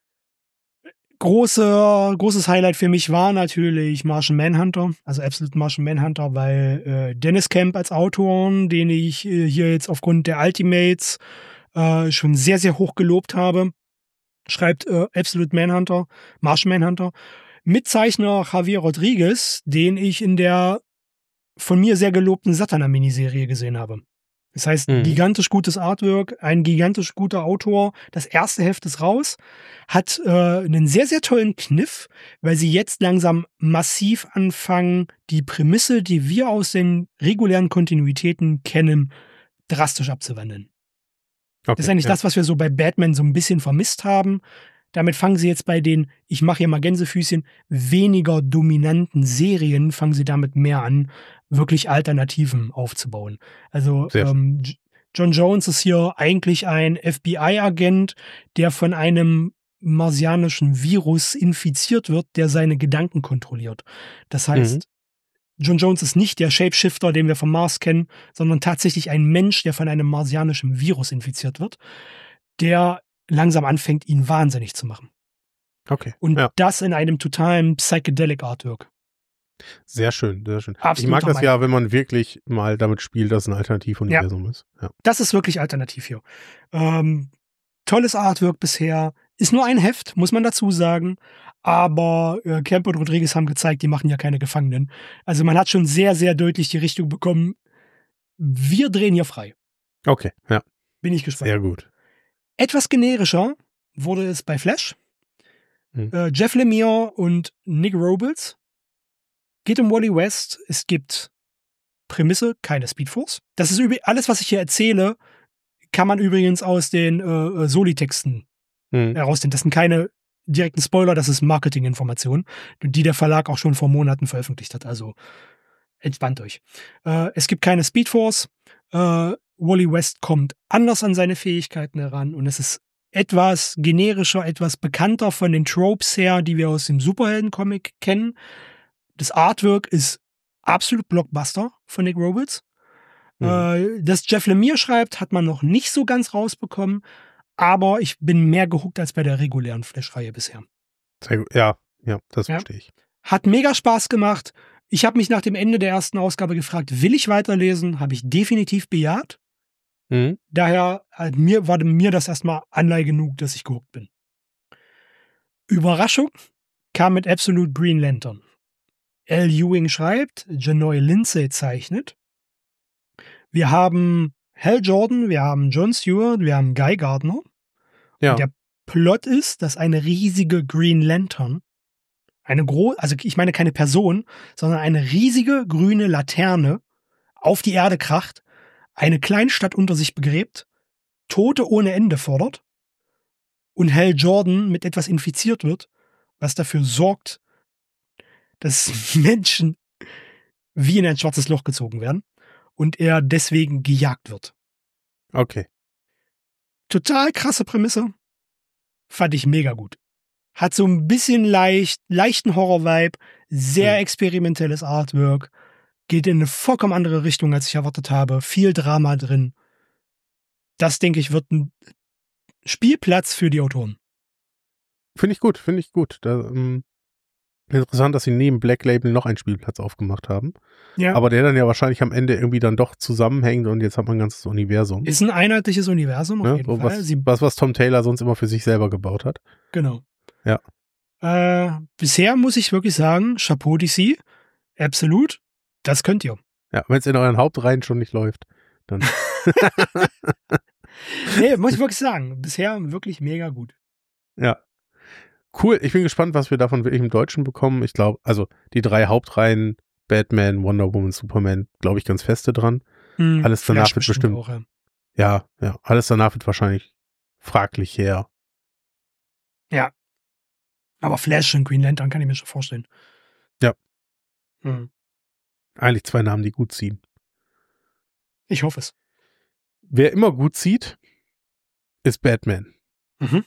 Große, großes Highlight für mich war natürlich Martian Manhunter, also Absolute Martian Manhunter, weil äh, Dennis Camp als Autor, den ich äh, hier jetzt aufgrund der Ultimates äh, schon sehr, sehr hoch gelobt habe, schreibt äh, Absolute Manhunter, Martian Manhunter. Mitzeichner Javier Rodriguez, den ich in der von mir sehr gelobten Satana-Miniserie gesehen habe. Das heißt, mhm. gigantisch gutes Artwork, ein gigantisch guter Autor. Das erste Heft ist raus, hat äh, einen sehr, sehr tollen Kniff, weil sie jetzt langsam massiv anfangen, die Prämisse, die wir aus den regulären Kontinuitäten kennen, drastisch abzuwandeln. Okay, das ist eigentlich ja. das, was wir so bei Batman so ein bisschen vermisst haben. Damit fangen sie jetzt bei den, ich mache hier mal Gänsefüßchen, weniger dominanten Serien, fangen sie damit mehr an, wirklich Alternativen aufzubauen. Also ähm, John Jones ist hier eigentlich ein F B I-Agent, der von einem marsianischen Virus infiziert wird, der seine Gedanken kontrolliert. Das heißt, mhm. John Jones ist nicht der Shapeshifter, den wir vom Mars kennen, sondern tatsächlich ein Mensch, der von einem marsianischen Virus infiziert wird, der langsam anfängt, ihn wahnsinnig zu machen. Okay. Und ja. das in einem totalen Psychedelic Artwork. Sehr schön, sehr schön. Absoluter ich mag das Meinung. ja, wenn man wirklich mal damit spielt, dass es ein Alternativuniversum ja. ist. Ja. Das ist wirklich alternativ hier. Ähm, tolles Artwork bisher. Ist nur ein Heft, muss man dazu sagen. Aber äh, Camp und Rodriguez haben gezeigt, die machen ja keine Gefangenen. Also man hat schon sehr, sehr deutlich die Richtung bekommen. Wir drehen hier frei. Okay, ja. Bin ich gespannt. Sehr gut. Etwas generischer wurde es bei Flash. Hm. Äh, Jeff Lemire und Nick Robles. Geht um Wally West. Es gibt Prämisse, keine Speedforce. Das ist übrigens alles, was ich hier erzähle, kann man übrigens aus den äh, Soli-Texten Hm. herausnehmen. Das sind keine direkten Spoiler, das ist Marketinginformation, die der Verlag auch schon vor Monaten veröffentlicht hat. Also entspannt euch. Äh, es gibt keine Speedforce. Äh, Wally West kommt anders an seine Fähigkeiten heran und es ist etwas generischer, etwas bekannter von den Tropes her, die wir aus dem Superhelden-Comic kennen. Das Artwork ist absolut Blockbuster von Nick Robles. Mhm. Äh, dass Jeff Lemire schreibt, hat man noch nicht so ganz rausbekommen, aber ich bin mehr gehuckt als bei der regulären Flash-Reihe bisher. Sehr gut. Ja, ja, das Ja. verstehe ich. Hat mega Spaß gemacht. Ich habe mich nach dem Ende der ersten Ausgabe gefragt, will ich weiterlesen? Habe ich definitiv bejaht. Mhm. Daher halt mir, war mir das erstmal Anleihe genug, dass ich gehuckt bin. Überraschung kam mit Absolute Green Lantern. Al Ewing schreibt, Janoy Lindsay zeichnet. Wir haben Hal Jordan, wir haben John Stewart, wir haben Guy Gardner. Ja. Und der Plot ist, dass eine riesige Green Lantern, eine gro also ich meine keine Person, sondern eine riesige grüne Laterne auf die Erde kracht, eine Kleinstadt unter sich begräbt, Tote ohne Ende fordert und Hal Jordan mit etwas infiziert wird, was dafür sorgt, dass Menschen wie in ein schwarzes Loch gezogen werden und er deswegen gejagt wird. Okay. Total krasse Prämisse. Fand ich mega gut. Hat so ein bisschen leicht, leichten Horror-Vibe, sehr Hm. experimentelles Artwork, geht in eine vollkommen andere Richtung, als ich erwartet habe. Viel Drama drin. Das, denke ich, wird ein Spielplatz für die Autoren. Finde ich gut, finde ich gut. Da, ähm, interessant, dass sie neben Black Label noch einen Spielplatz aufgemacht haben. Ja. Aber der dann ja wahrscheinlich am Ende irgendwie dann doch zusammenhängt und jetzt hat man ein ganzes Universum. Ist ein einheitliches Universum, auf Ne? jeden So Fall. was, Sie, was, was Tom Taylor sonst immer für sich selber gebaut hat. genau. Ja. Äh, bisher muss ich wirklich sagen, Chapeau D C, absolut, das könnt ihr. Ja, wenn es in euren Hauptreihen schon nicht läuft, dann. Nee, muss ich wirklich sagen, bisher wirklich mega gut. Ja. Cool, ich bin gespannt, was wir davon wirklich im Deutschen bekommen. Ich glaube, also die drei Hauptreihen, Batman, Wonder Woman, Superman, glaube ich, ganz feste dran. Hm, Alles danach Flash wird bestimmt. Auch, ja. Ja, ja, alles danach wird wahrscheinlich fraglich her. Ja. Aber Flash und Green Lantern kann ich mir schon vorstellen. Ja. Hm. Eigentlich zwei Namen, die gut ziehen. Ich hoffe es. Wer immer gut zieht, ist Batman. Mhm.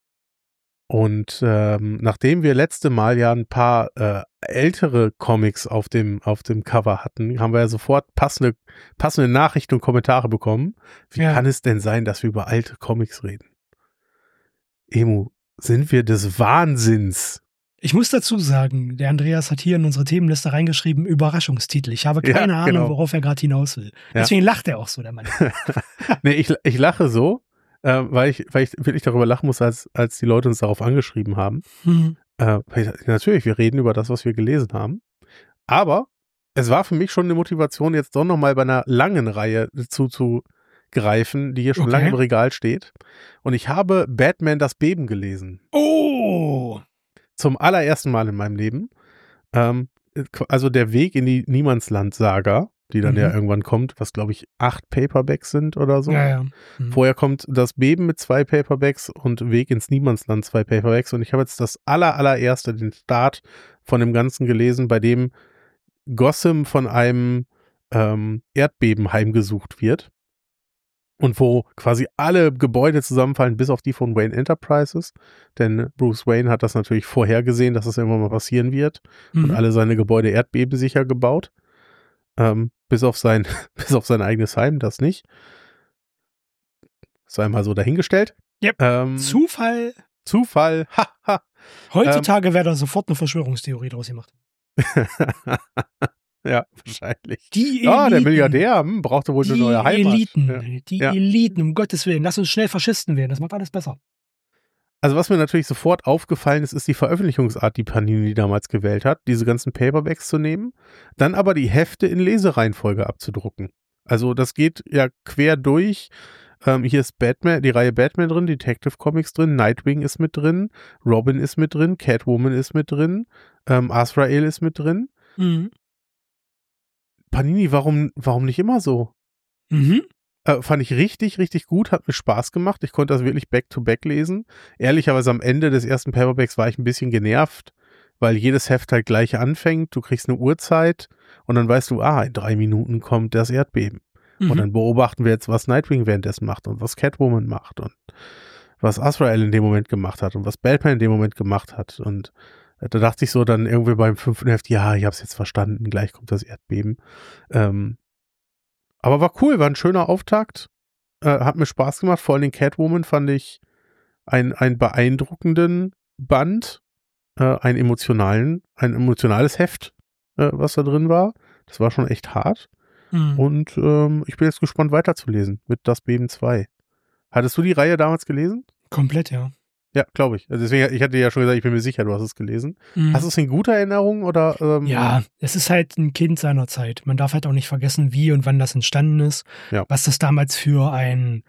Und ähm, nachdem wir letzte Mal ja ein paar äh, ältere Comics auf dem, auf dem Cover hatten, haben wir ja sofort passende, passende Nachrichten und Kommentare bekommen. Wie Ja. kann es denn sein, dass wir über alte Comics reden? Emu, sind wir des Wahnsinns? Ich muss dazu sagen, der Andreas hat hier in unsere Themenliste reingeschrieben, Überraschungstitel. Ich habe keine Ja, Ahnung, genau. worauf er gerade hinaus will. Ja. Deswegen lacht er auch so, der Mann. Nee, ich, ich lache so, äh, weil, ich, weil ich wirklich darüber lachen muss, als, als die Leute uns darauf angeschrieben haben. Hm. Äh, weil ich, natürlich, wir reden über das, was wir gelesen haben. Aber es war für mich schon eine Motivation, jetzt doch nochmal bei einer langen Reihe zuzugreifen, die hier schon Okay. lange im Regal steht. Und ich habe Batman das Beben gelesen. Oh! Zum allerersten Mal in meinem Leben. Ähm, also der Weg in die Niemandsland-Saga, die dann Mhm. ja irgendwann kommt, was glaube ich acht Paperbacks sind oder so. Ja, ja. Hm. Vorher kommt das Beben mit zwei Paperbacks und Weg ins Niemandsland zwei Paperbacks. Und ich habe jetzt das aller, allererste, den Start von dem Ganzen gelesen, bei dem Gotham von einem ähm, Erdbeben heimgesucht wird. Und wo quasi alle Gebäude zusammenfallen, bis auf die von Wayne Enterprises. Denn Bruce Wayne hat das natürlich vorhergesehen, dass das irgendwann mal passieren wird. Mhm. Und alle seine Gebäude erdbebensicher gebaut. Ähm, bis auf sein, bis auf sein eigenes Heim, das nicht. Sei mal so dahingestellt. Yep. Ähm, Zufall. Zufall. Ha, ha. Heutzutage wäre da sofort eine Verschwörungstheorie draus gemacht. Ja, wahrscheinlich. Die Ja, der Eliten. Milliardär hm, brauchte wohl eine Die neue Heimat. Eliten. Ja. Die Ja. Eliten, um Gottes Willen. Lass uns schnell Faschisten werden. Das macht alles besser. Also was mir natürlich sofort aufgefallen ist, ist die Veröffentlichungsart, die Panini damals gewählt hat, diese ganzen Paperbacks zu nehmen, dann aber die Hefte in Lesereihenfolge abzudrucken. Also das geht ja quer durch. Ähm, hier ist Batman, die Reihe Batman drin, Detective Comics drin, Nightwing ist mit drin, Robin ist mit drin, Catwoman ist mit drin, ähm, Azrael ist mit drin. Mhm. Panini, warum, warum nicht immer so? Mhm. Äh, fand ich richtig, richtig gut, hat mir Spaß gemacht. Ich konnte das wirklich back-to-back lesen. Ehrlicherweise am Ende des ersten Paperbacks war ich ein bisschen genervt, weil jedes Heft halt gleich anfängt. Du kriegst eine Uhrzeit und dann weißt du, ah, in drei Minuten kommt das Erdbeben. Mhm. Und dann beobachten wir jetzt, was Nightwing währenddessen macht und was Catwoman macht und was Azrael in dem Moment gemacht hat und was Batman in dem Moment gemacht hat. Und da dachte ich so dann irgendwie beim fünften Heft, ja, ich hab's jetzt verstanden, gleich kommt das Erdbeben. Ähm, aber war cool, war ein schöner Auftakt. Äh, hat mir Spaß gemacht. Vor allem Catwoman fand ich einen, einen beeindruckenden Band, äh, einen emotionalen, ein emotionales Heft, äh, was da drin war. Das war schon echt hart. Mhm. Und ähm, ich bin jetzt gespannt weiterzulesen mit Das Beben zwei. Hattest du die Reihe damals gelesen? Komplett, ja. Ja, glaube ich. Also deswegen, ich hatte ja schon gesagt, ich bin mir sicher, du hast es gelesen. Mhm. Hast du es in guter Erinnerung oder? Ähm, Ja, es ist halt ein Kind seiner Zeit. Man darf halt auch nicht vergessen, wie und wann das entstanden ist. Ja. Was das damals für ein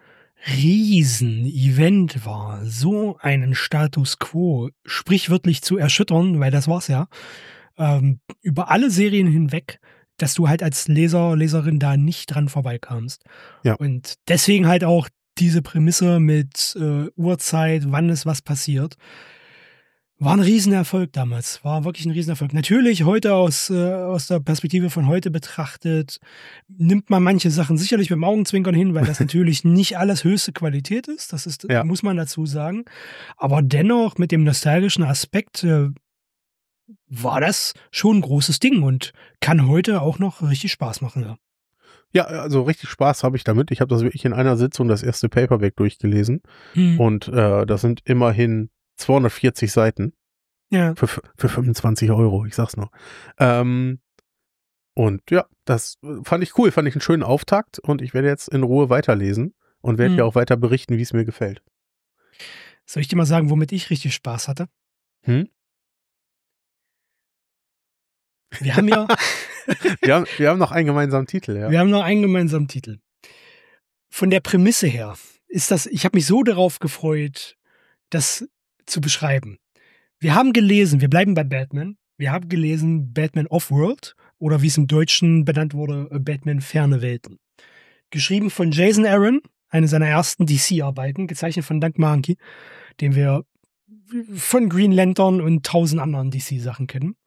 Riesen-Event war. So einen Status Quo sprichwörtlich zu erschüttern, weil das war's ja. Ähm, über alle Serien hinweg, dass du halt als Leser, Leserin da nicht dran vorbeikamst. Ja. Und deswegen halt auch diese Prämisse mit äh, Uhrzeit, wann ist was passiert. War ein Riesenerfolg damals. War wirklich ein Riesenerfolg. Natürlich, heute aus, äh, aus der Perspektive von heute betrachtet, nimmt man manche Sachen sicherlich mit dem Augenzwinkern hin, weil das natürlich nicht alles höchste Qualität ist. Das ist, Ja. muss man dazu sagen. Aber dennoch mit dem nostalgischen Aspekt äh, war das schon ein großes Ding und kann heute auch noch richtig Spaß machen. Ja. Ja, also richtig Spaß habe ich damit. Ich habe das wirklich in einer Sitzung das erste Paperback durchgelesen. Hm. Und äh, das sind immerhin zweihundertvierzig Seiten. Ja. Für, für fünfundzwanzig Euro, ich sag's noch. Ähm, und ja, das fand ich cool, fand ich einen schönen Auftakt und ich werde jetzt in Ruhe weiterlesen und werde Hm. dir auch weiter berichten, wie es mir gefällt. Soll ich dir mal sagen, womit ich richtig Spaß hatte? Hm? Wir haben ja. wir, haben, wir haben noch einen gemeinsamen Titel, ja. Wir haben noch einen gemeinsamen Titel. Von der Prämisse her ist das, ich habe mich so darauf gefreut, das zu beschreiben. Wir haben gelesen, wir bleiben bei Batman, wir haben gelesen Batman Offworld oder wie es im Deutschen benannt wurde, Batman Ferne Welten. Geschrieben von Jason Aaron, eine seiner ersten D C-Arbeiten, gezeichnet von Doug Mahnke, den wir von Green Lantern und tausend anderen D C-Sachen kennen.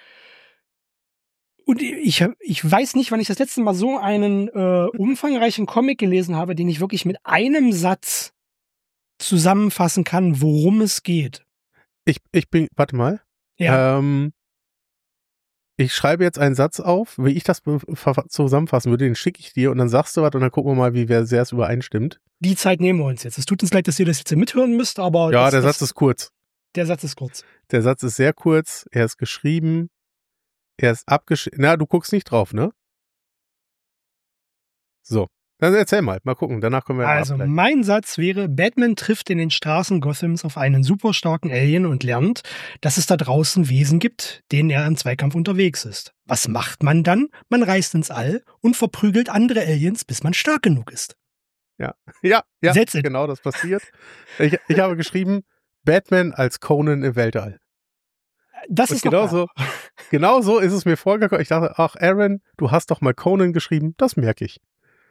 Und ich, ich weiß nicht, wann ich das letzte Mal so einen äh, umfangreichen Comic gelesen habe, den ich wirklich mit einem Satz zusammenfassen kann, worum es geht. Ich, ich bin, warte mal. Ja. Ähm, ich schreibe jetzt einen Satz auf, wie ich das zusammenfassen würde, den schicke ich dir und dann sagst du was und dann gucken wir mal, wie sehr es übereinstimmt. Die Zeit nehmen wir uns jetzt. Es tut uns leid, dass ihr das jetzt mithören müsst, aber... Ja, das, der das, Satz ist kurz. Der Satz ist kurz. Der Satz ist sehr kurz, er ist geschrieben, er ist abgeschrieben. Na, du guckst nicht drauf, ne? So, dann erzähl mal. Mal gucken, danach können wir Also, ableiten. mein Satz wäre, Batman trifft in den Straßen Gothams auf einen superstarken Alien und lernt, dass es da draußen Wesen gibt, denen er im Zweikampf unterwegs ist. Was macht man dann? Man reist ins All und verprügelt andere Aliens, bis man stark genug ist. Ja, ja, ja, That's it. genau, das passiert. Ich, ich habe geschrieben, Batman als Conan im Weltall. Das Und ist genau noch so, genau so ist es mir vorgekommen. Ich dachte, ach Aaron, du hast doch mal Conan geschrieben, das merke ich.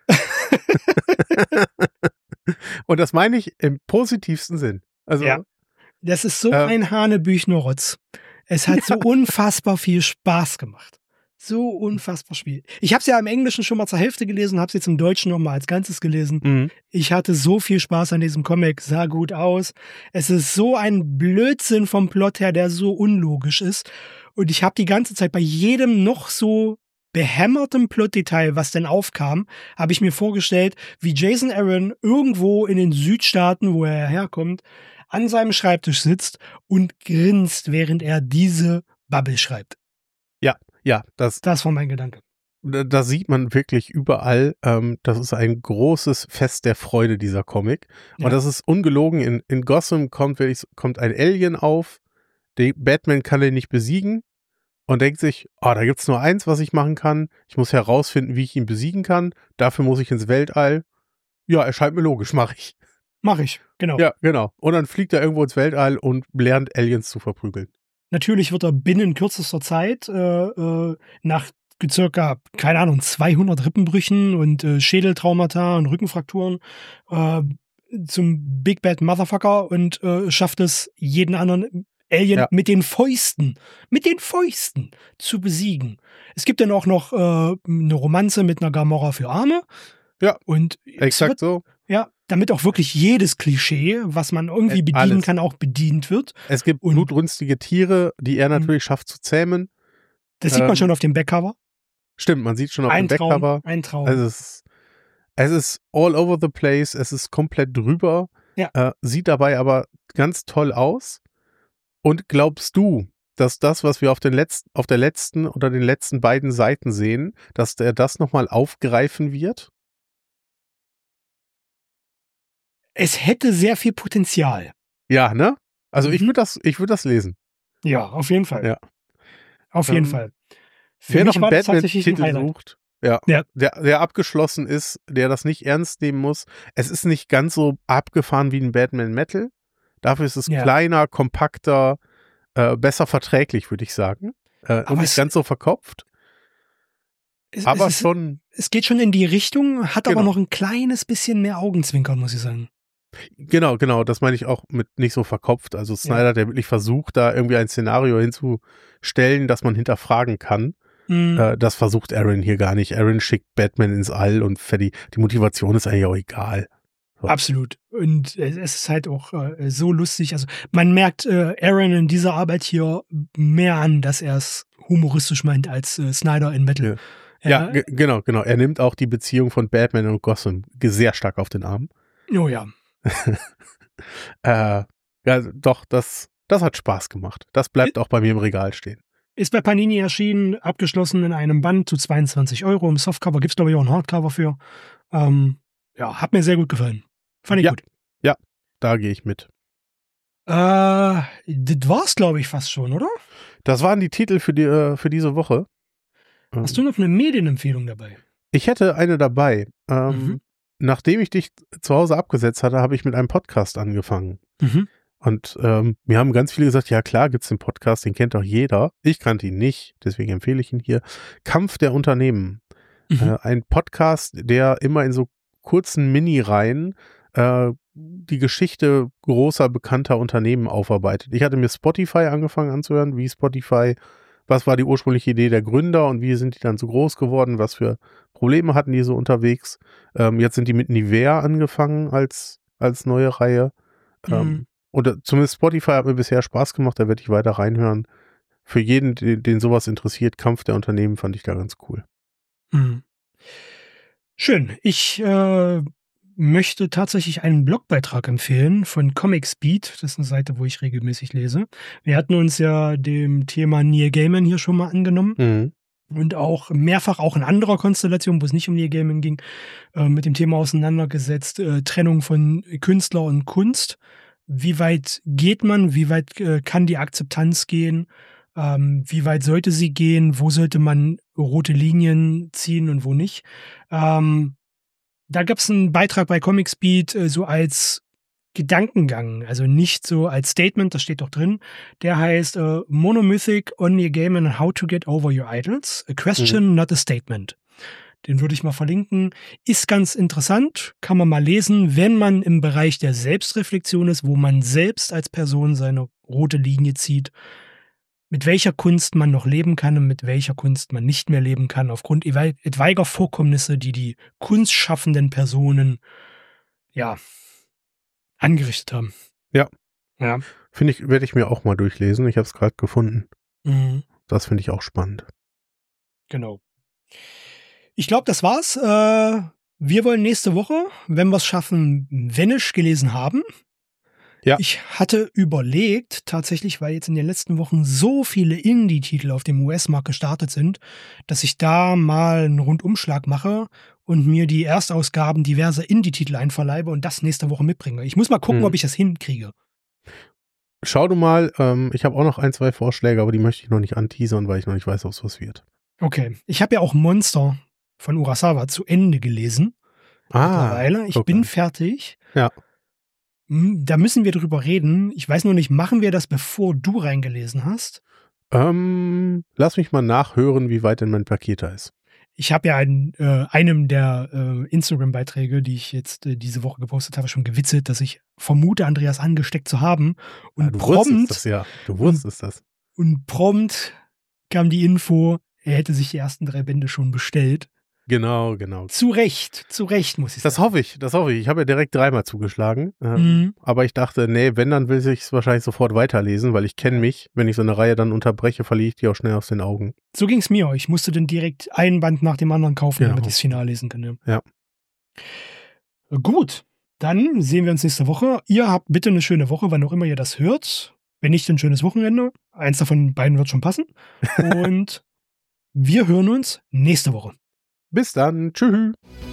Und das meine ich im positivsten Sinn. Also, ja. Das ist so äh, ein Hanebüchner-Rotz. Es hat so unfassbar viel Spaß gemacht. So unfassbar viel. Ich habe es ja im Englischen schon mal zur Hälfte gelesen, habe es jetzt im Deutschen noch mal als Ganzes gelesen. Mhm. Ich hatte so viel Spaß an diesem Comic, sah gut aus. Es ist so ein Blödsinn vom Plot her, der so unlogisch ist. Und ich habe die ganze Zeit bei jedem noch so behämmertem Plotdetail, was denn aufkam, habe ich mir vorgestellt, wie Jason Aaron irgendwo in den Südstaaten, wo er herkommt, an seinem Schreibtisch sitzt und grinst, während er diese Bubble schreibt. Ja, ja, das, Das war mein Gedanke. da, da sieht man wirklich überall, ähm, das ist ein großes Fest der Freude, dieser Comic. Ja. Und das ist ungelogen, in, in Gotham kommt, wirklich, kommt ein Alien auf, der Batman kann den nicht besiegen und denkt sich, oh, da gibt's nur eins, was ich machen kann. Ich muss herausfinden, wie ich ihn besiegen kann. Dafür muss ich ins Weltall. Ja, erscheint mir logisch, mache ich. Mach ich, genau. Ja, genau. Und dann fliegt er irgendwo ins Weltall und lernt Aliens zu verprügeln. Natürlich wird er binnen kürzester Zeit äh, äh, nach circa, keine Ahnung, zweihundert Rippenbrüchen und äh, Schädeltraumata und Rückenfrakturen äh, zum Big Bad Motherfucker und äh, schafft es, jeden anderen Alien Ja. mit den Fäusten, mit den Fäusten zu besiegen. Es gibt dann auch noch äh, eine Romanze mit einer Gamora für Arme. Ja, und exakt wird, so. Ja, damit auch wirklich jedes Klischee, was man irgendwie Äh, bedienen alles. kann, auch bedient wird. Es gibt Und- blutrünstige Tiere, die er natürlich schafft zu zähmen. Das sieht man Ähm, schon auf dem Backcover. Stimmt, man sieht schon auf Ein dem Traum, Backcover. ein Traum. Also es ist, es ist all over the place, es ist komplett drüber, Ja. äh, sieht dabei aber ganz toll aus. Und glaubst du, dass das, was wir auf, den letzten, auf der letzten oder den letzten beiden Seiten sehen, dass der das nochmal aufgreifen wird? Es hätte sehr viel Potenzial. Ja, ne? Also ich Mhm. würde das, ich würd das lesen. Ja, auf jeden Fall. Ja. Auf jeden Ähm, Fall. Für Wer mich noch war einen das tatsächlich ein Batman-Titel Highlight. sucht, ja, Ja. Der, der abgeschlossen ist, der das nicht ernst nehmen muss. Es ist nicht ganz so abgefahren wie ein Batman Metal. Dafür ist es Ja. kleiner, kompakter, äh, besser verträglich, würde ich sagen. Äh, und Aber nicht es- ganz so verkopft. Es, Aber es, ist, schon, es geht schon in die Richtung, hat aber Genau. noch ein kleines bisschen mehr Augenzwinkern, muss ich sagen. genau, genau, das meine ich auch mit nicht so verkopft. Also Snyder, der wirklich versucht, da irgendwie ein Szenario hinzustellen, das man hinterfragen kann. Mhm. Äh, das versucht Aaron hier gar nicht. Aaron schickt Batman ins All und fertig. Die Motivation ist eigentlich auch egal. So. Absolut. Und es ist halt auch äh, so lustig. Also man merkt äh, Aaron in dieser Arbeit hier mehr an, dass er es humoristisch meint als äh, Snyder in Metal. Ja, ge- genau, genau. Er nimmt auch die Beziehung von Batman und Gotham sehr stark auf den Arm. Oh ja. Äh, ja, doch, das, das hat Spaß gemacht. Das bleibt auch bei mir im Regal stehen. Ist bei Panini erschienen, abgeschlossen in einem Band zu zweiundzwanzig Euro. Im Softcover gibt es, glaube ich, auch ein Hardcover für. Ähm, ja, hat mir sehr gut gefallen. Fand ich Ja. gut. Da gehe ich mit. Äh, das war's, glaube ich, fast schon, oder? Das waren die Titel für, die, äh, für diese Woche. Ähm, Hast du noch eine Medienempfehlung dabei? Ich hätte eine dabei. Ähm, Mhm. Nachdem ich dich zu Hause abgesetzt hatte, habe ich mit einem Podcast angefangen. Mhm. Und ähm, mir haben ganz viele gesagt, ja klar gibt's den Podcast, den kennt doch jeder. Ich kannte ihn nicht, deswegen empfehle ich ihn hier. Kampf der Unternehmen. Mhm. Äh, ein Podcast, der immer in so kurzen Mini-Reihen äh, die Geschichte großer, bekannter Unternehmen aufarbeitet. Ich hatte mir Spotify angefangen anzuhören, wie Spotify, was war die ursprüngliche Idee der Gründer und wie sind die dann so groß geworden, was für Probleme hatten die so unterwegs. Ähm, jetzt sind die mit Nivea angefangen als, als neue Reihe. Ähm, Mhm. Und äh, zumindest Spotify hat mir bisher Spaß gemacht, da werde ich weiter reinhören. Für jeden, den, den sowas interessiert, Kampf der Unternehmen fand ich da ganz cool. Mhm. Schön. Ich äh, möchte tatsächlich einen Blogbeitrag empfehlen von Comic Speed. Das ist eine Seite, wo ich regelmäßig lese. Wir hatten uns ja dem Thema Neil Gaiman hier schon mal angenommen. Mhm. Und auch mehrfach auch in anderer Konstellation, wo es nicht um Neil Gaiman ging, äh, mit dem Thema auseinandergesetzt. Äh, Trennung von Künstler und Kunst. Wie weit geht man? Wie weit äh, kann die Akzeptanz gehen? Ähm, wie weit sollte sie gehen? Wo sollte man rote Linien ziehen und wo nicht? Ähm, da gab es einen Beitrag bei Comic Speed äh, so als Gedankengang, also nicht so als Statement, das steht doch drin. Der heißt äh, Monomythic on Neil Gaiman and How to Get Over Your Idols. A question, not a statement. Den würde ich mal verlinken. Ist ganz interessant, kann man mal lesen, wenn man im Bereich der Selbstreflexion ist, wo man selbst als Person seine rote Linie zieht, mit welcher Kunst man noch leben kann und mit welcher Kunst man nicht mehr leben kann, aufgrund etwaiger Vorkommnisse, die die kunstschaffenden Personen ja angerichtet haben. Ja. Ja. Finde ich, werde ich mir auch mal durchlesen. Ich habe es gerade gefunden. Mhm. Das finde ich auch spannend. Genau. Ich glaube, das war's. Äh, wir wollen nächste Woche, wenn wir es schaffen, Vanish gelesen haben. Ja. Ich hatte überlegt, tatsächlich, weil jetzt in den letzten Wochen so viele Indie-Titel auf dem U S-Markt gestartet sind, dass ich da mal einen Rundumschlag mache und mir die Erstausgaben diverser Indie-Titel einverleibe und das nächste Woche mitbringe. Ich muss mal gucken, Hm. ob ich das hinkriege. Schau du mal, ähm, ich habe auch noch ein, zwei Vorschläge, aber die möchte ich noch nicht anteasern, weil ich noch nicht weiß, ob es was wird. Okay. Ich habe ja auch Monster von Urasawa zu Ende gelesen. Ah, mittlerweile. Ich okay. bin fertig. Ja. Da müssen wir drüber reden. Ich weiß nur nicht, machen wir das, bevor du reingelesen hast? Ähm, lass mich mal nachhören, wie weit denn mein Paket da ist. Ich habe ja in äh, einem der äh, Instagram-Beiträge, die ich jetzt äh, diese Woche gepostet habe, schon gewitzelt, dass ich vermute, Andreas angesteckt zu haben. Und Ja, du prompt, wusstest das, ja. Du wusstest das. Und prompt kam die Info, er hätte sich die ersten drei Bände schon bestellt. Genau, genau. Zu Recht, zu Recht, muss ich Das sagen. hoffe ich, das hoffe ich. Ich habe ja direkt dreimal zugeschlagen. Äh, Mhm. Aber ich dachte, nee, wenn, dann will ich es wahrscheinlich sofort weiterlesen, weil ich kenne mich. Wenn ich so eine Reihe dann unterbreche, verliere ich die auch schnell aus den Augen. So ging es mir. Ich musste dann direkt einen Band nach dem anderen kaufen, Genau. damit ich das Finale lesen kann. Ja. Gut, dann sehen wir uns nächste Woche. Ihr habt bitte eine schöne Woche, wann auch immer ihr das hört. Wenn nicht, ein schönes Wochenende. Eins davon beiden wird schon passen. Und wir hören uns nächste Woche. Bis dann. Tschüss.